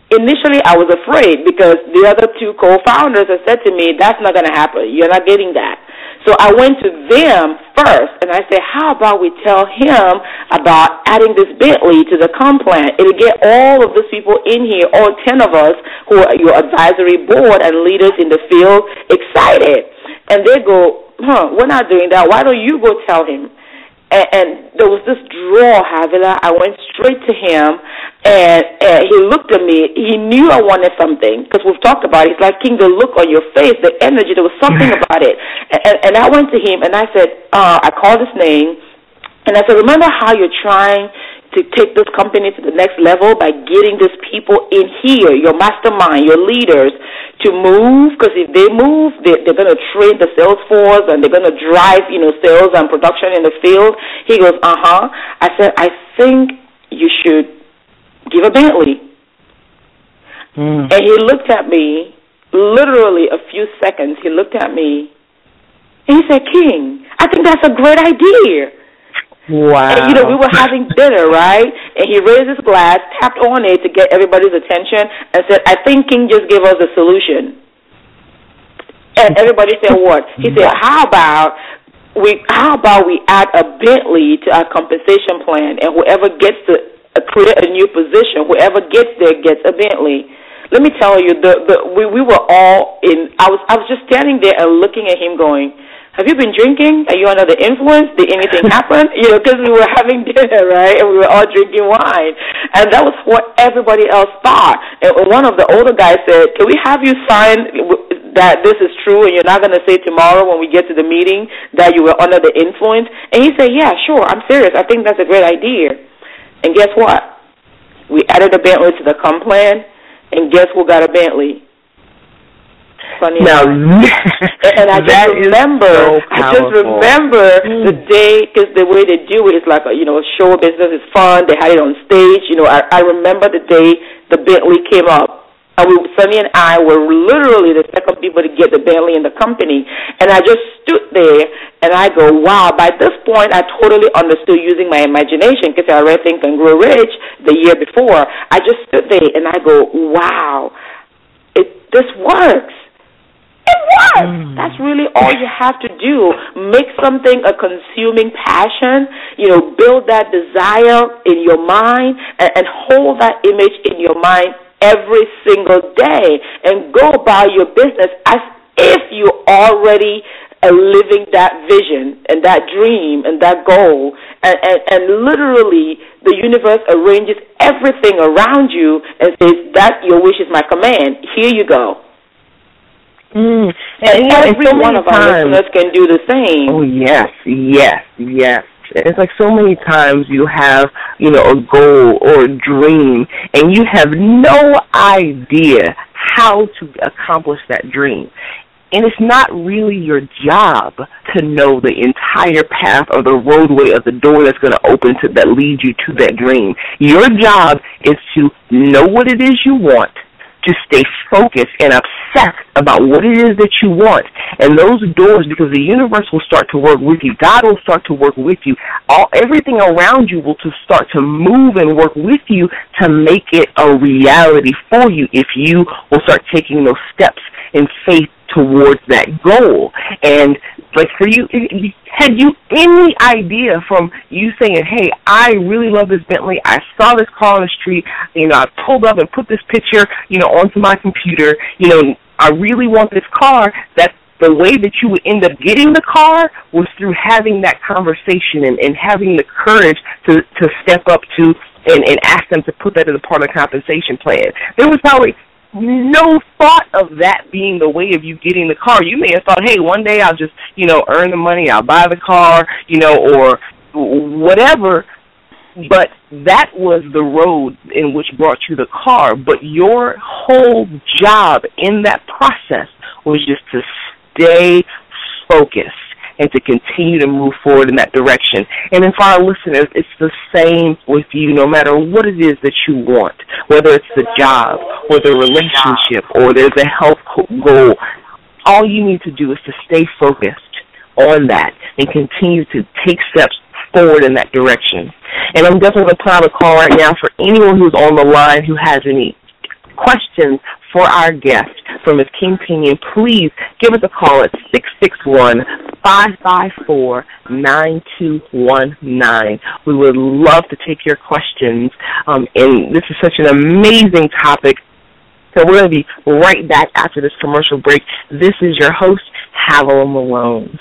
initially I was afraid because the other two co-founders had said to me, that's not going to happen. You're not getting that. So I went to them first, and I said, how about we tell him about adding this Bentley to the comp plan? It'll get all of these people in here, all 10 of us who are your advisory board and leaders in the field, excited. And they go, we're not doing that. Why don't you go tell him? And there was this draw, Havila. I went straight to him, and he looked at me. He knew I wanted something because we've talked about it. It's like, King, the look on your face, the energy, there was something about it. And I went to him, and I said, I called his name, and I said, remember how you're trying to take this company to the next level by getting these people in here, your mastermind, your leaders, to move? Because if they move, they're going to train the sales force and they're going to drive, sales and production in the field. He goes, I said, I think you should give a Bentley. And he looked at me, literally a few seconds, he looked at me, and he said, King, I think that's a great idea. Wow. And, we were having dinner, right? And he raised his glass, tapped on it to get everybody's attention, and said, I think King just gave us a solution. And everybody said, what? He said, how about we add a Bentley to our compensation plan, and whoever gets to create a new position, whoever gets there gets a Bentley. Let me tell you, we were all in. I was just standing there and looking at him going, have you been drinking? Are you under the influence? Did anything happen? Because we were having dinner, right? And we were all drinking wine. And that was what everybody else thought. And one of the older guys said, can we have you sign that this is true and you're not going to say tomorrow when we get to the meeting that you were under the influence? And he said, yeah, sure, I'm serious. I think that's a great idea. And guess what? We added a Bentley to the comp plan, and guess who got a Bentley? Funny now, and I just remember the day, because the way they do it is like, show business is fun. They had it on stage. I remember the day the Bentley came up. And Sonny and I were literally the second people to get the Bentley in the company. And I just stood there, and I go, wow. By this point, I totally understood using my imagination because I read Think and Grow Rich the year before. I just stood there, and I go, wow, this works. It works. That's really all you have to do. Make something a consuming passion, build that desire in your mind and hold that image in your mind every single day and go about your business as if you already are living that vision and that dream and that goal. And literally the universe arranges everything around you and says, that your wish is my command. Here you go. And every one of our listeners can do the same. Oh, yes. It's like so many times you have, a goal or a dream, and you have no idea how to accomplish that dream. And it's not really your job to know the entire path or the roadway or the door that's going to open that leads you to that dream. Your job is to know what it is you want, to stay focused and obsessed about what it is that you want. And those doors, because the universe will start to work with you, God will start to work with you, everything around you will start to move and work with you to make it a reality for you if you will start taking those steps in faith towards that goal. And like for you, had you any idea from you saying, hey, I really love this Bentley, I saw this car on the street, I pulled up and put this picture, onto my computer, I really want this car, that the way that you would end up getting the car was through having that conversation and having the courage to step up to and ask them to put that as a part of the compensation plan. There was probably no thought of that being the way of you getting the car. You may have thought, hey, one day I'll just, earn the money, I'll buy the car, or whatever. But that was the road in which brought you the car. But your whole job in that process was just to stay focused and to continue to move forward in that direction. And then for our listeners, it's the same with you, no matter what it is that you want, whether it's the job or the relationship or there's a health goal. All you need to do is to stay focused on that and continue to take steps forward in that direction. And I'm definitely going to put out a call right now for anyone who's on the line who has any questions for our guest, for Ms. King Pinion, please give us a call at 661-554-9219. We would love to take your questions, and this is such an amazing topic. So we're going to be right back after this commercial break. This is your host, Havilah Malone.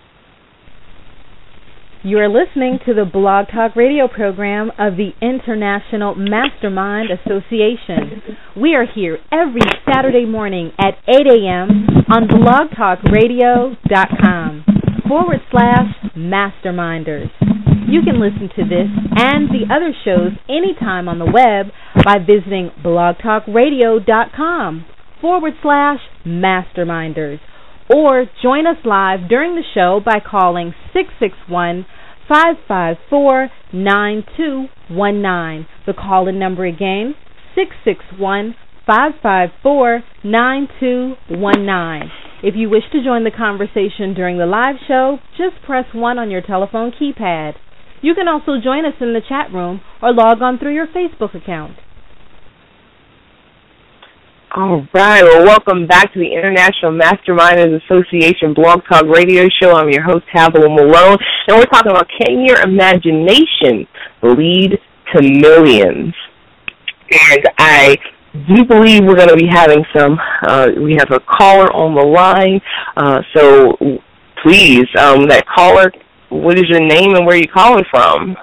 You are listening to the Blog Talk Radio program of the International Mastermind Association. We are here every Saturday morning at 8 a.m. on blogtalkradio.com/masterminders. You can listen to this and the other shows anytime on the web by visiting blogtalkradio.com/masterminders. Or join us live during the show by calling 661-554-9219. The call-in number again, 661-554-9219. If you wish to join the conversation during the live show, just press 1 on your telephone keypad. You can also join us in the chat room or log on through your Facebook account. All right. Well, welcome back to the International Masterminders Association Blog Talk Radio Show. I'm your host, Havilah Malone, and we're talking about Can Your Imagination Lead to Millions? And I do believe we're going to be having we have a caller on the line. So please, that caller, what is your name and where are you calling from?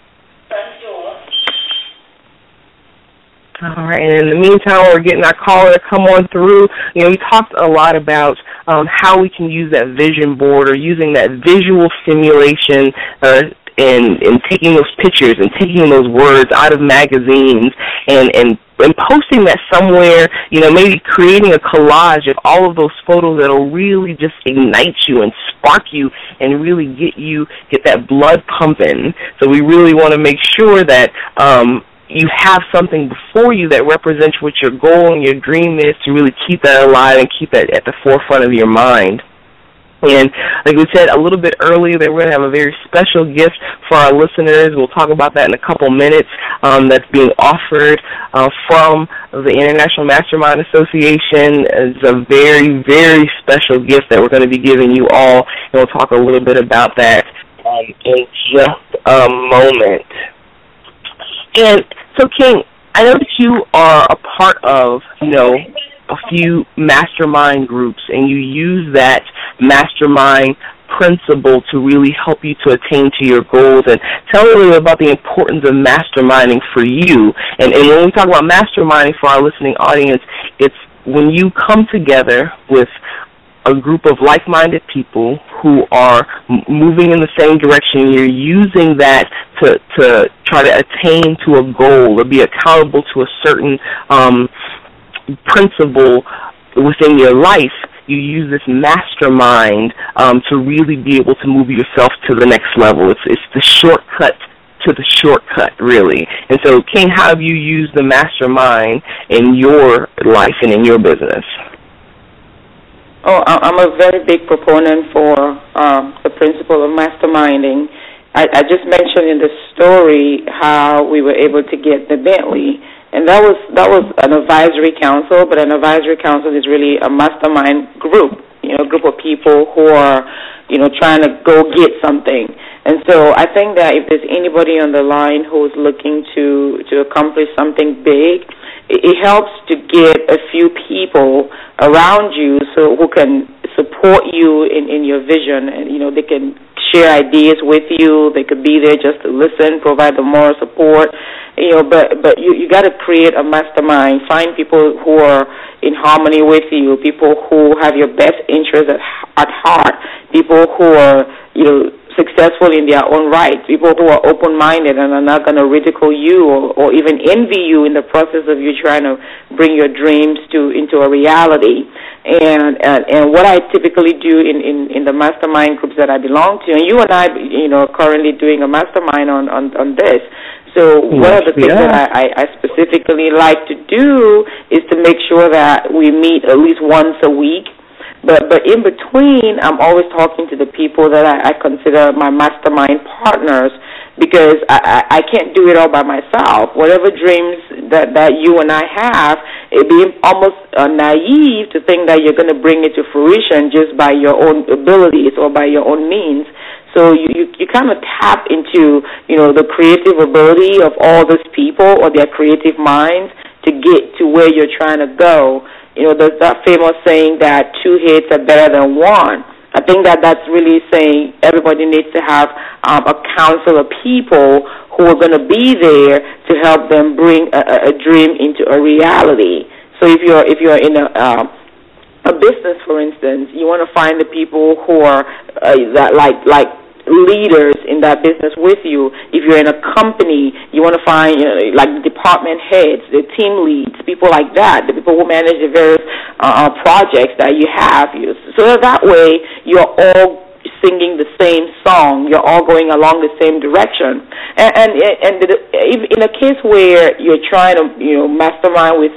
All right, and in the meantime, we're getting our caller to come on through. We talked a lot about how we can use that vision board or using that visual stimulation and taking those pictures and taking those words out of magazines and posting that somewhere, maybe creating a collage of all of those photos that will really just ignite you and spark you and really get that blood pumping. So we really want to make sure that you have something before you that represents what your goal and your dream is, to really keep that alive and keep that at the forefront of your mind. And like we said a little bit earlier, that we're going to have a very special gift for our listeners. We'll talk about that in a couple minutes. That's being offered from the International Mastermind Association. It's a very, very special gift that we're going to be giving you all, and we'll talk a little bit about that in just a moment. And so, King, I know that you are a part of, a few mastermind groups, and you use that mastermind principle to really help you to attain to your goals. And tell me a little bit about the importance of masterminding for you. And when we talk about masterminding for our listening audience, it's when you come together with a group of like-minded people who are moving in the same direction. You're using that to try to attain to a goal or be accountable to a certain principle within your life. You use this mastermind to really be able to move yourself to the next level. It's the shortcut to the shortcut, really. And so, King, how have you used the mastermind in your life and in your business? Oh, I'm a very big proponent for the principle of masterminding. I just mentioned in the story how we were able to get the Bentley, and that was an advisory council. But an advisory council is really a mastermind group, a group of people who are, trying to go get something. And so I think that if there's anybody on the line who's looking to accomplish something big, it helps to get a few people around you who can support you in your vision, and they can share ideas with you. They could be there just to listen, provide the moral support. But you got to create a mastermind. Find people who are in harmony with you, people who have your best interests at heart, people who are successful in their own right, people who are open-minded and are not going to ridicule you or even envy you in the process of you trying to bring your dreams into a reality. And what I typically do in the mastermind groups that I belong to, and you and I, are currently doing a mastermind on this. So one of the things that I specifically like to do is to make sure that we meet at least once a week. But in between, I'm always talking to the people that I consider my mastermind partners, because I can't do it all by myself. Whatever dreams that you and I have, it'd be almost naive to think that you're going to bring it to fruition just by your own abilities or by your own means. So you kind of tap into, the creative ability of all those people or their creative minds to get to where you're trying to go. There's that famous saying that 2 hits are better than 1. I think that's really saying everybody needs to have a council of people who are going to be there to help them bring a dream into a reality. So if you're in a business, for instance, you want to find the people who are that like leaders in that business with you. If you're in a company, you want to find like department heads, the team leads, people like that, the people who manage the various projects that you have. So that way you're all singing the same song. You're all going along the same direction. And in a case where you're trying to mastermind with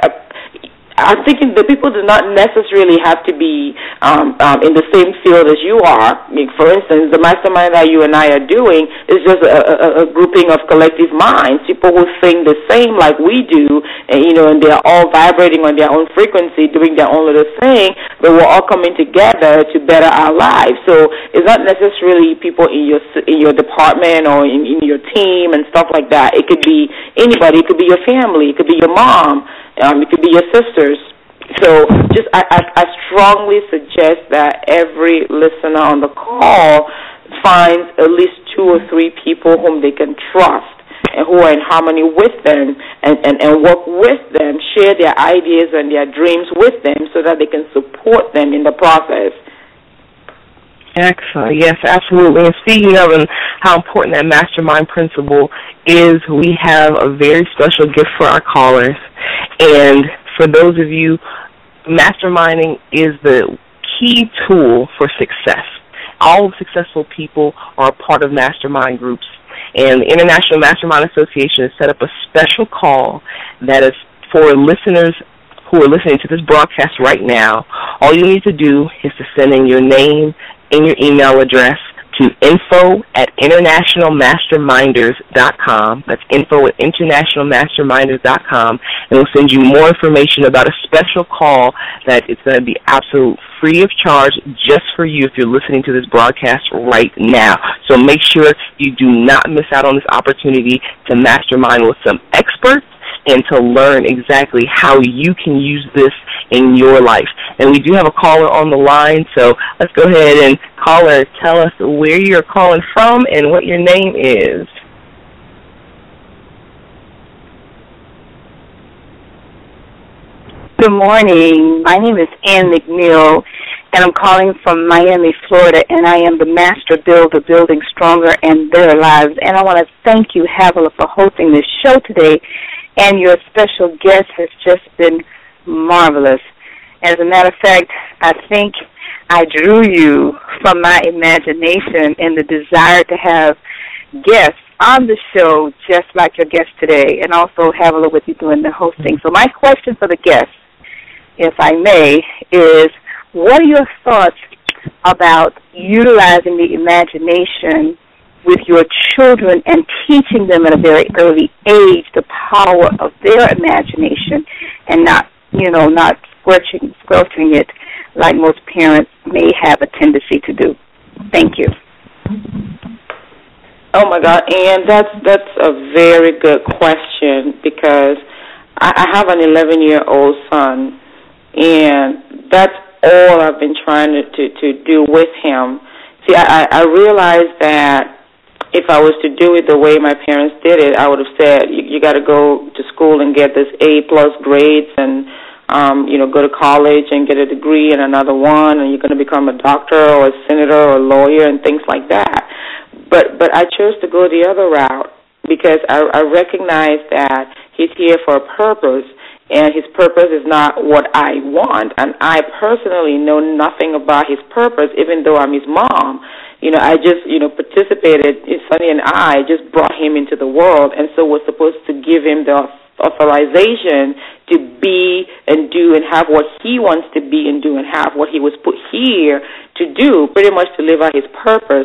I'm thinking the people do not necessarily have to be in the same field as you are. For instance, the mastermind that you and I are doing is just a grouping of collective minds, people who think the same like we do, and they're all vibrating on their own frequency, doing their own little thing, but we're all coming together to better our lives. So it's not necessarily people in your department or in your team and stuff like that. It could be anybody. It could be your family. It could be your mom. It could be your sisters. So I strongly suggest that every listener on the call finds at least 2 or 3 people whom they can trust and who are in harmony with them and work with them, share their ideas and their dreams with them so that they can support them in the process. Excellent. Yes, absolutely. And speaking of and how important that mastermind principle is, we have a very special gift for our callers. And for those of you, masterminding is the key tool for success. All successful people are a part of mastermind groups. And the International Mastermind Association has set up a special call that is for listeners who are listening to this broadcast right now. All you need to do is to send in your name and your email address to info@internationalmasterminders.com. That's info@internationalmasterminders.com. And we'll send you more information about a special call that it's going to be absolute free of charge just for you if you're listening to this broadcast right now. So make sure you do not miss out on this opportunity to mastermind with some experts and to learn exactly how you can use this in your life. And we do have a caller on the line, so let's go ahead and caller, tell us where you're calling from and what your name is. Good morning. My name is Ann McNeil, and I'm calling from Miami, Florida, and I am the Master Builder, Building Stronger and Better Lives. And I want to thank you, Havilah, for hosting this show today, and your special guest has just been marvelous. As a matter of fact, I think I drew you from my imagination and the desire to have guests on the show just like your guest today, and also Havilah with you doing the hosting. So my question for the guests, if I may, is what are your thoughts about utilizing the imagination with your children and teaching them at a very early age the power of their imagination and not squelching it like most parents may have a tendency to do? Thank you. Oh my God, Ann, that's a very good question because I have an 11-year-old son, and that's all I've been trying to do with him. See, I realized that if I was to do it the way my parents did it, I would have said, you got to go to school and get this A-plus grades and, go to college and get a degree and another one, and you're going to become a doctor or a senator or a lawyer and things like that. But I chose to go the other route because I recognize that he's here for a purpose, and his purpose is not what I want. And I personally know nothing about his purpose, even though I'm his mom. I just, participated. Sonny and I just brought him into the world, and so we're supposed to give him the authorization to be and do and have what he wants to be and do and have what he was put here to do, pretty much to live out his purpose.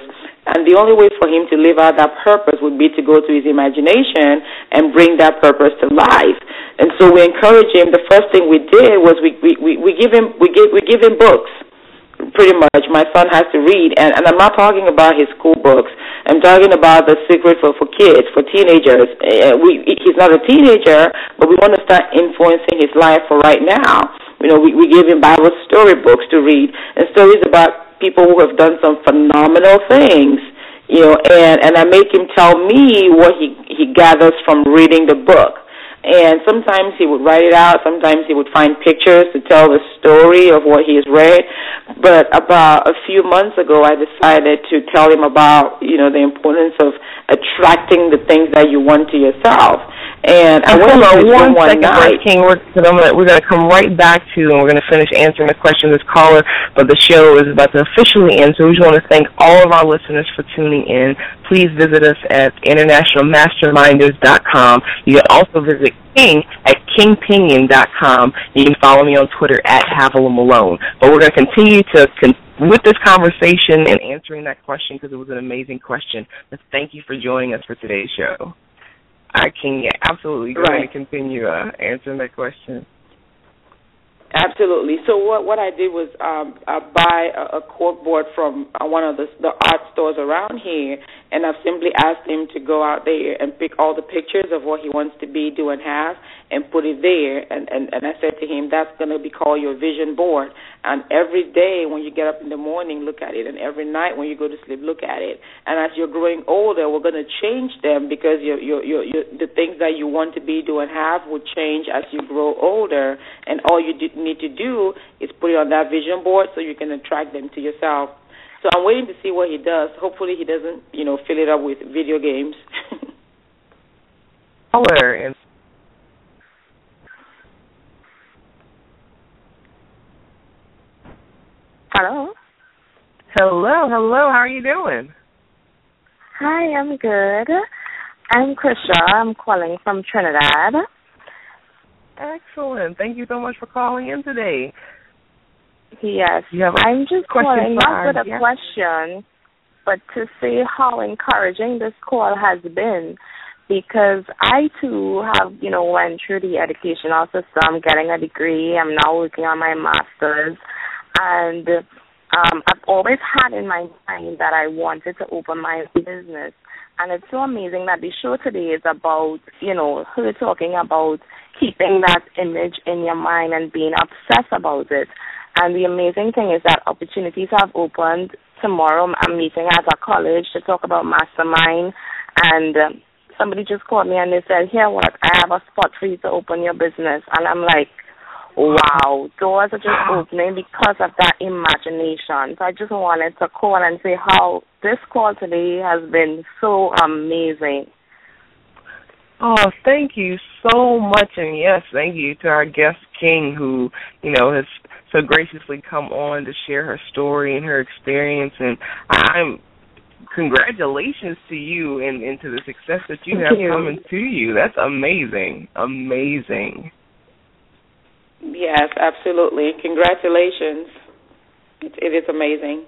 And the only way for him to live out that purpose would be to go to his imagination and bring that purpose to life. And so we encourage him. The first thing we did was we give him books. Pretty much, my son has to read, and I'm not talking about his school books. I'm talking about The Secret for kids, for teenagers. He's not a teenager, but we want to start influencing his life for right now. You know, we give him Bible story books to read, and stories about people who have done some phenomenal things. You know, and I make him tell me what he gathers from reading the book. And sometimes he would write it out. Sometimes he would find pictures to tell the story of what he has read. But about a few months ago, I decided to tell him about, you know, the importance of attracting the things that you want to yourself. And I went to his room one night. King, we're going to come right back to, and we're going to finish answering the question of this caller, but the show is about to officially end, so we just want to thank all of our listeners for tuning in. Please visit us at internationalmasterminders.com. You can also visit King at kingpinion.com. You can follow me on Twitter at Havilah Malone. But we're going to continue with this conversation and answering that question because it was an amazing question. But thank you for joining us for today's show. King, absolutely. Go ahead and continue answering that question. Absolutely. So what I did was buy a cork board from one of the art stores around here, and I've simply asked him to go out there and pick all the pictures of what he wants to be, do, and have, and put it there. And I said to him, that's going to be called your vision board. And every day when you get up in the morning, look at it, and every night when you go to sleep, look at it. And as you're growing older, we're going to change them because the things that you want to be, do, and have will change as you grow older. And all you need to do is put it on that vision board so you can attract them to yourself. So I'm waiting to see what he does. Hopefully he doesn't, fill it up with video games. Hello. Hello. How are you doing? Hi, I'm good. I'm Krisha. I'm calling from Trinidad. Excellent. Thank you so much for calling in today. Yes. I'm just calling not with a question, but to say how encouraging this call has been, because I, too, have, went through the educational system, getting a degree. I'm now working on my master's, and I've always had in my mind that I wanted to open my own business. And it's so amazing that the show today is about, her talking about keeping that image in your mind and being obsessed about it. And the amazing thing is that opportunities have opened. Tomorrow I'm meeting at a college to talk about Mastermind. And somebody just called me and they said, here, what, I have a spot for you to open your business. And I'm like, wow, doors are just opening because of that imagination. So I just wanted to call and say how this call today has been so amazing. Oh, thank you so much. And yes, thank you to our guest, King, who, has so graciously come on to share her story and her experience. And congratulations to you and to the success that you have coming to you. That's amazing. Amazing. Yes, absolutely. Congratulations. It is amazing.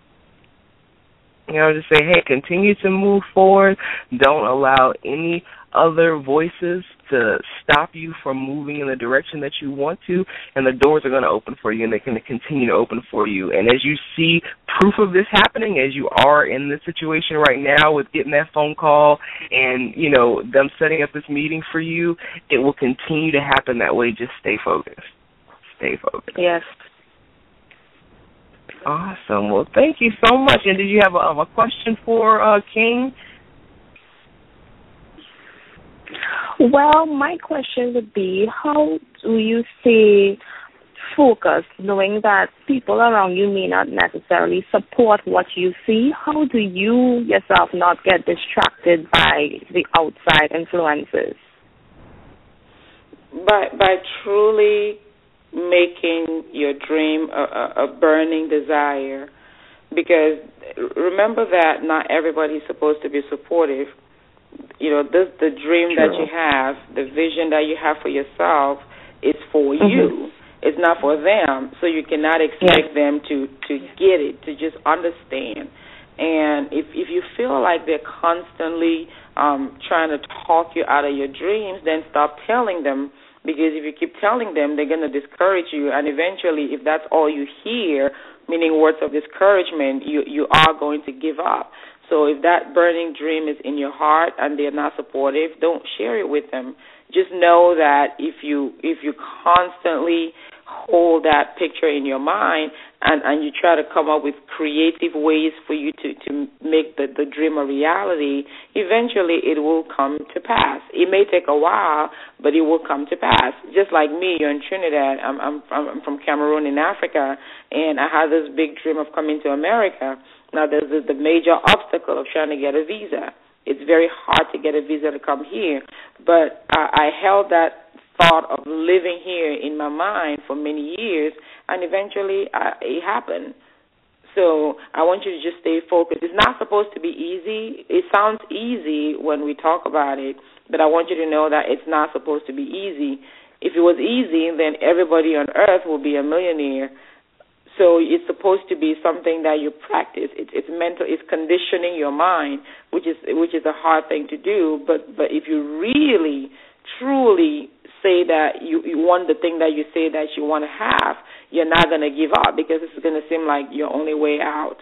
Just say, hey, continue to move forward. Don't allow any other voices to stop you from moving in the direction that you want to, and the doors are going to open for you, and they're going to continue to open for you. And as you see proof of this happening, as you are in this situation right now with getting that phone call and, them setting up this meeting for you, it will continue to happen that way. Just stay focused. Stay focused. Yes. Awesome. Well, thank you so much. And did you have a question for King? Well, my question would be, how do you stay focused, knowing that people around you may not necessarily support what you see? How do you yourself not get distracted by the outside influences? By truly making your dream a burning desire, because remember that not everybody's supposed to be supportive. The dream that you have, the vision that you have for yourself is for you. It's not for them. So you cannot expect them to get it, to just understand. And And if you feel like they're constantly trying to talk you out of your dreams, then stop telling them, because if you keep telling them, they're going to discourage you, and eventually, if that's all you hear, meaning words of discouragement, you are going to give up. So if that burning dream is in your heart and they're not supportive, don't share it with them. Just know that if you constantly hold that picture in your mind and you try to come up with creative ways for you to make the dream a reality, eventually it will come to pass. It may take a while, but it will come to pass. Just like me, you're in Trinidad. I'm from Cameroon in Africa, and I had this big dream of coming to America. Now, there's the major obstacle of trying to get a visa. It's very hard to get a visa to come here, but I held that thought of living here in my mind for many years, and eventually it happened. So I want you to just stay focused. It's not supposed to be easy. It sounds easy when we talk about it, but I want you to know that it's not supposed to be easy. If it was easy, then everybody on earth will be a millionaire. So it's supposed to be something that you practice. It's mental. It's conditioning your mind, which is a hard thing to do. But if you really, truly say that you want the thing that you say that you want to have, you're not going to give up, because it's going to seem like your only way out.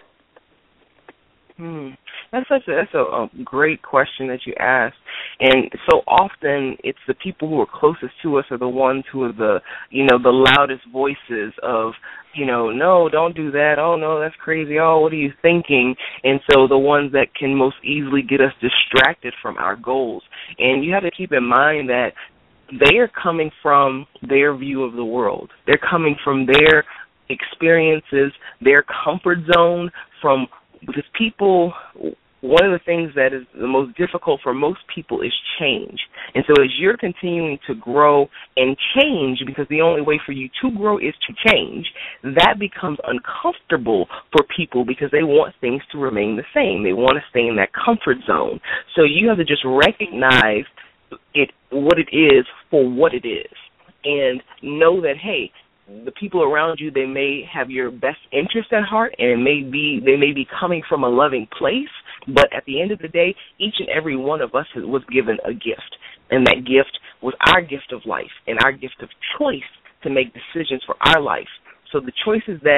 That's a great question that you asked, and so often it's the people who are closest to us are the ones who are the loudest voices of, no, don't do that. Oh no, that's crazy. Oh, what are you thinking? And so the ones that can most easily get us distracted from our goals. And you have to keep in mind that they are coming from their view of the world. They're coming from their experiences, their comfort zone, because people, one of the things that is the most difficult for most people is change. And so as you're continuing to grow and change, because the only way for you to grow is to change, that becomes uncomfortable for people because they want things to remain the same. They want to stay in that comfort zone. So you have to just recognize what it is for what it is, and know that, hey, the people around you, they may have your best interest at heart, and they may be coming from a loving place, but at the end of the day, each and every one of us was given a gift, and that gift was our gift of life and our gift of choice to make decisions for our life. So the choices that,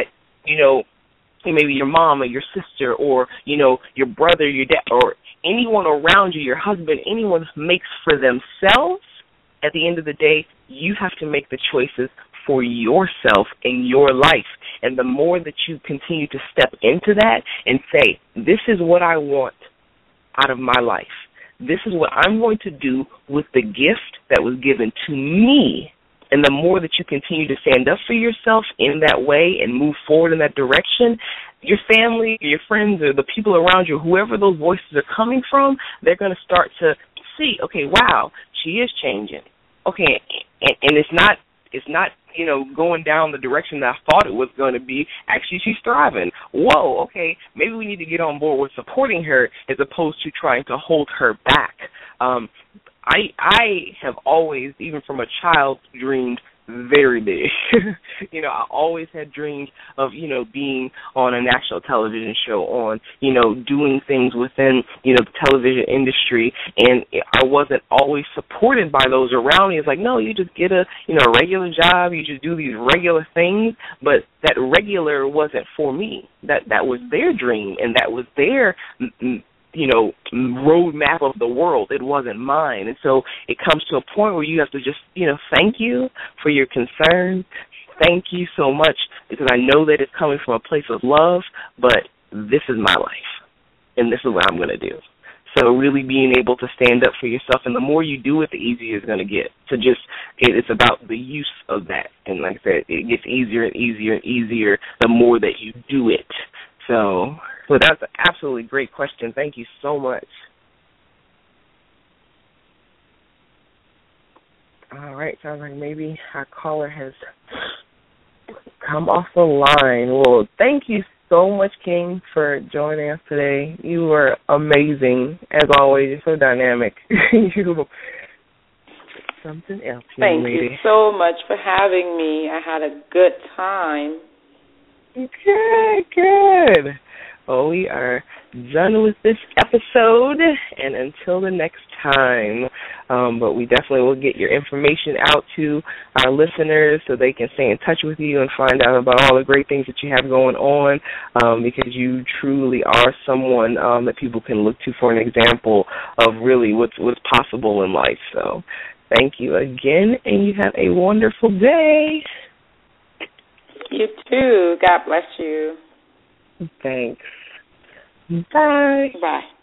maybe your mom or your sister or, your brother, your dad, or anyone around you, your husband, anyone makes for themselves, at the end of the day, you have to make the choices for yourself and your life. And the more that you continue to step into that and say, this is what I want out of my life, this is what I'm going to do with the gift that was given to me, and the more that you continue to stand up for yourself in that way and move forward in that direction, your family, your friends, or the people around you, whoever those voices are coming from, they're going to start to see, okay, wow, she is changing. Okay, and it's not going down the direction that I thought it was going to be. Actually, she's thriving. Whoa, okay, maybe we need to get on board with supporting her as opposed to trying to hold her back. I have always, even from a child, dreamed very big. I always had dreams of, being on a national television show, on, doing things within, the television industry, and I wasn't always supported by those around me. It's like, no, you just get a regular job, you just do these regular things, but that regular wasn't for me. That was their dream, and that was their roadmap of the world. It wasn't mine. And so it comes to a point where you have to just, thank you for your concern. Thank you so much, because I know that it's coming from a place of love, but this is my life, and this is what I'm going to do. So really being able to stand up for yourself, and the more you do it, the easier it's going to get. So it's about the use of that. And like I said, it gets easier and easier and easier the more that you do it. So that's an absolutely great question. Thank you so much. All right, sounds like maybe our caller has come off the line. Well, thank you so much, King, for joining us today. You were amazing, as always. You're so dynamic. Something else, Thank you so much for having me. I had a good time. Good. Well, we are done with this episode, and until the next time. But we definitely will get your information out to our listeners so they can stay in touch with you and find out about all the great things that you have going on, because you truly are someone that people can look to for an example of really what's possible in life. So thank you again, and you have a wonderful day. You too. God bless you. Thanks. Bye. Bye.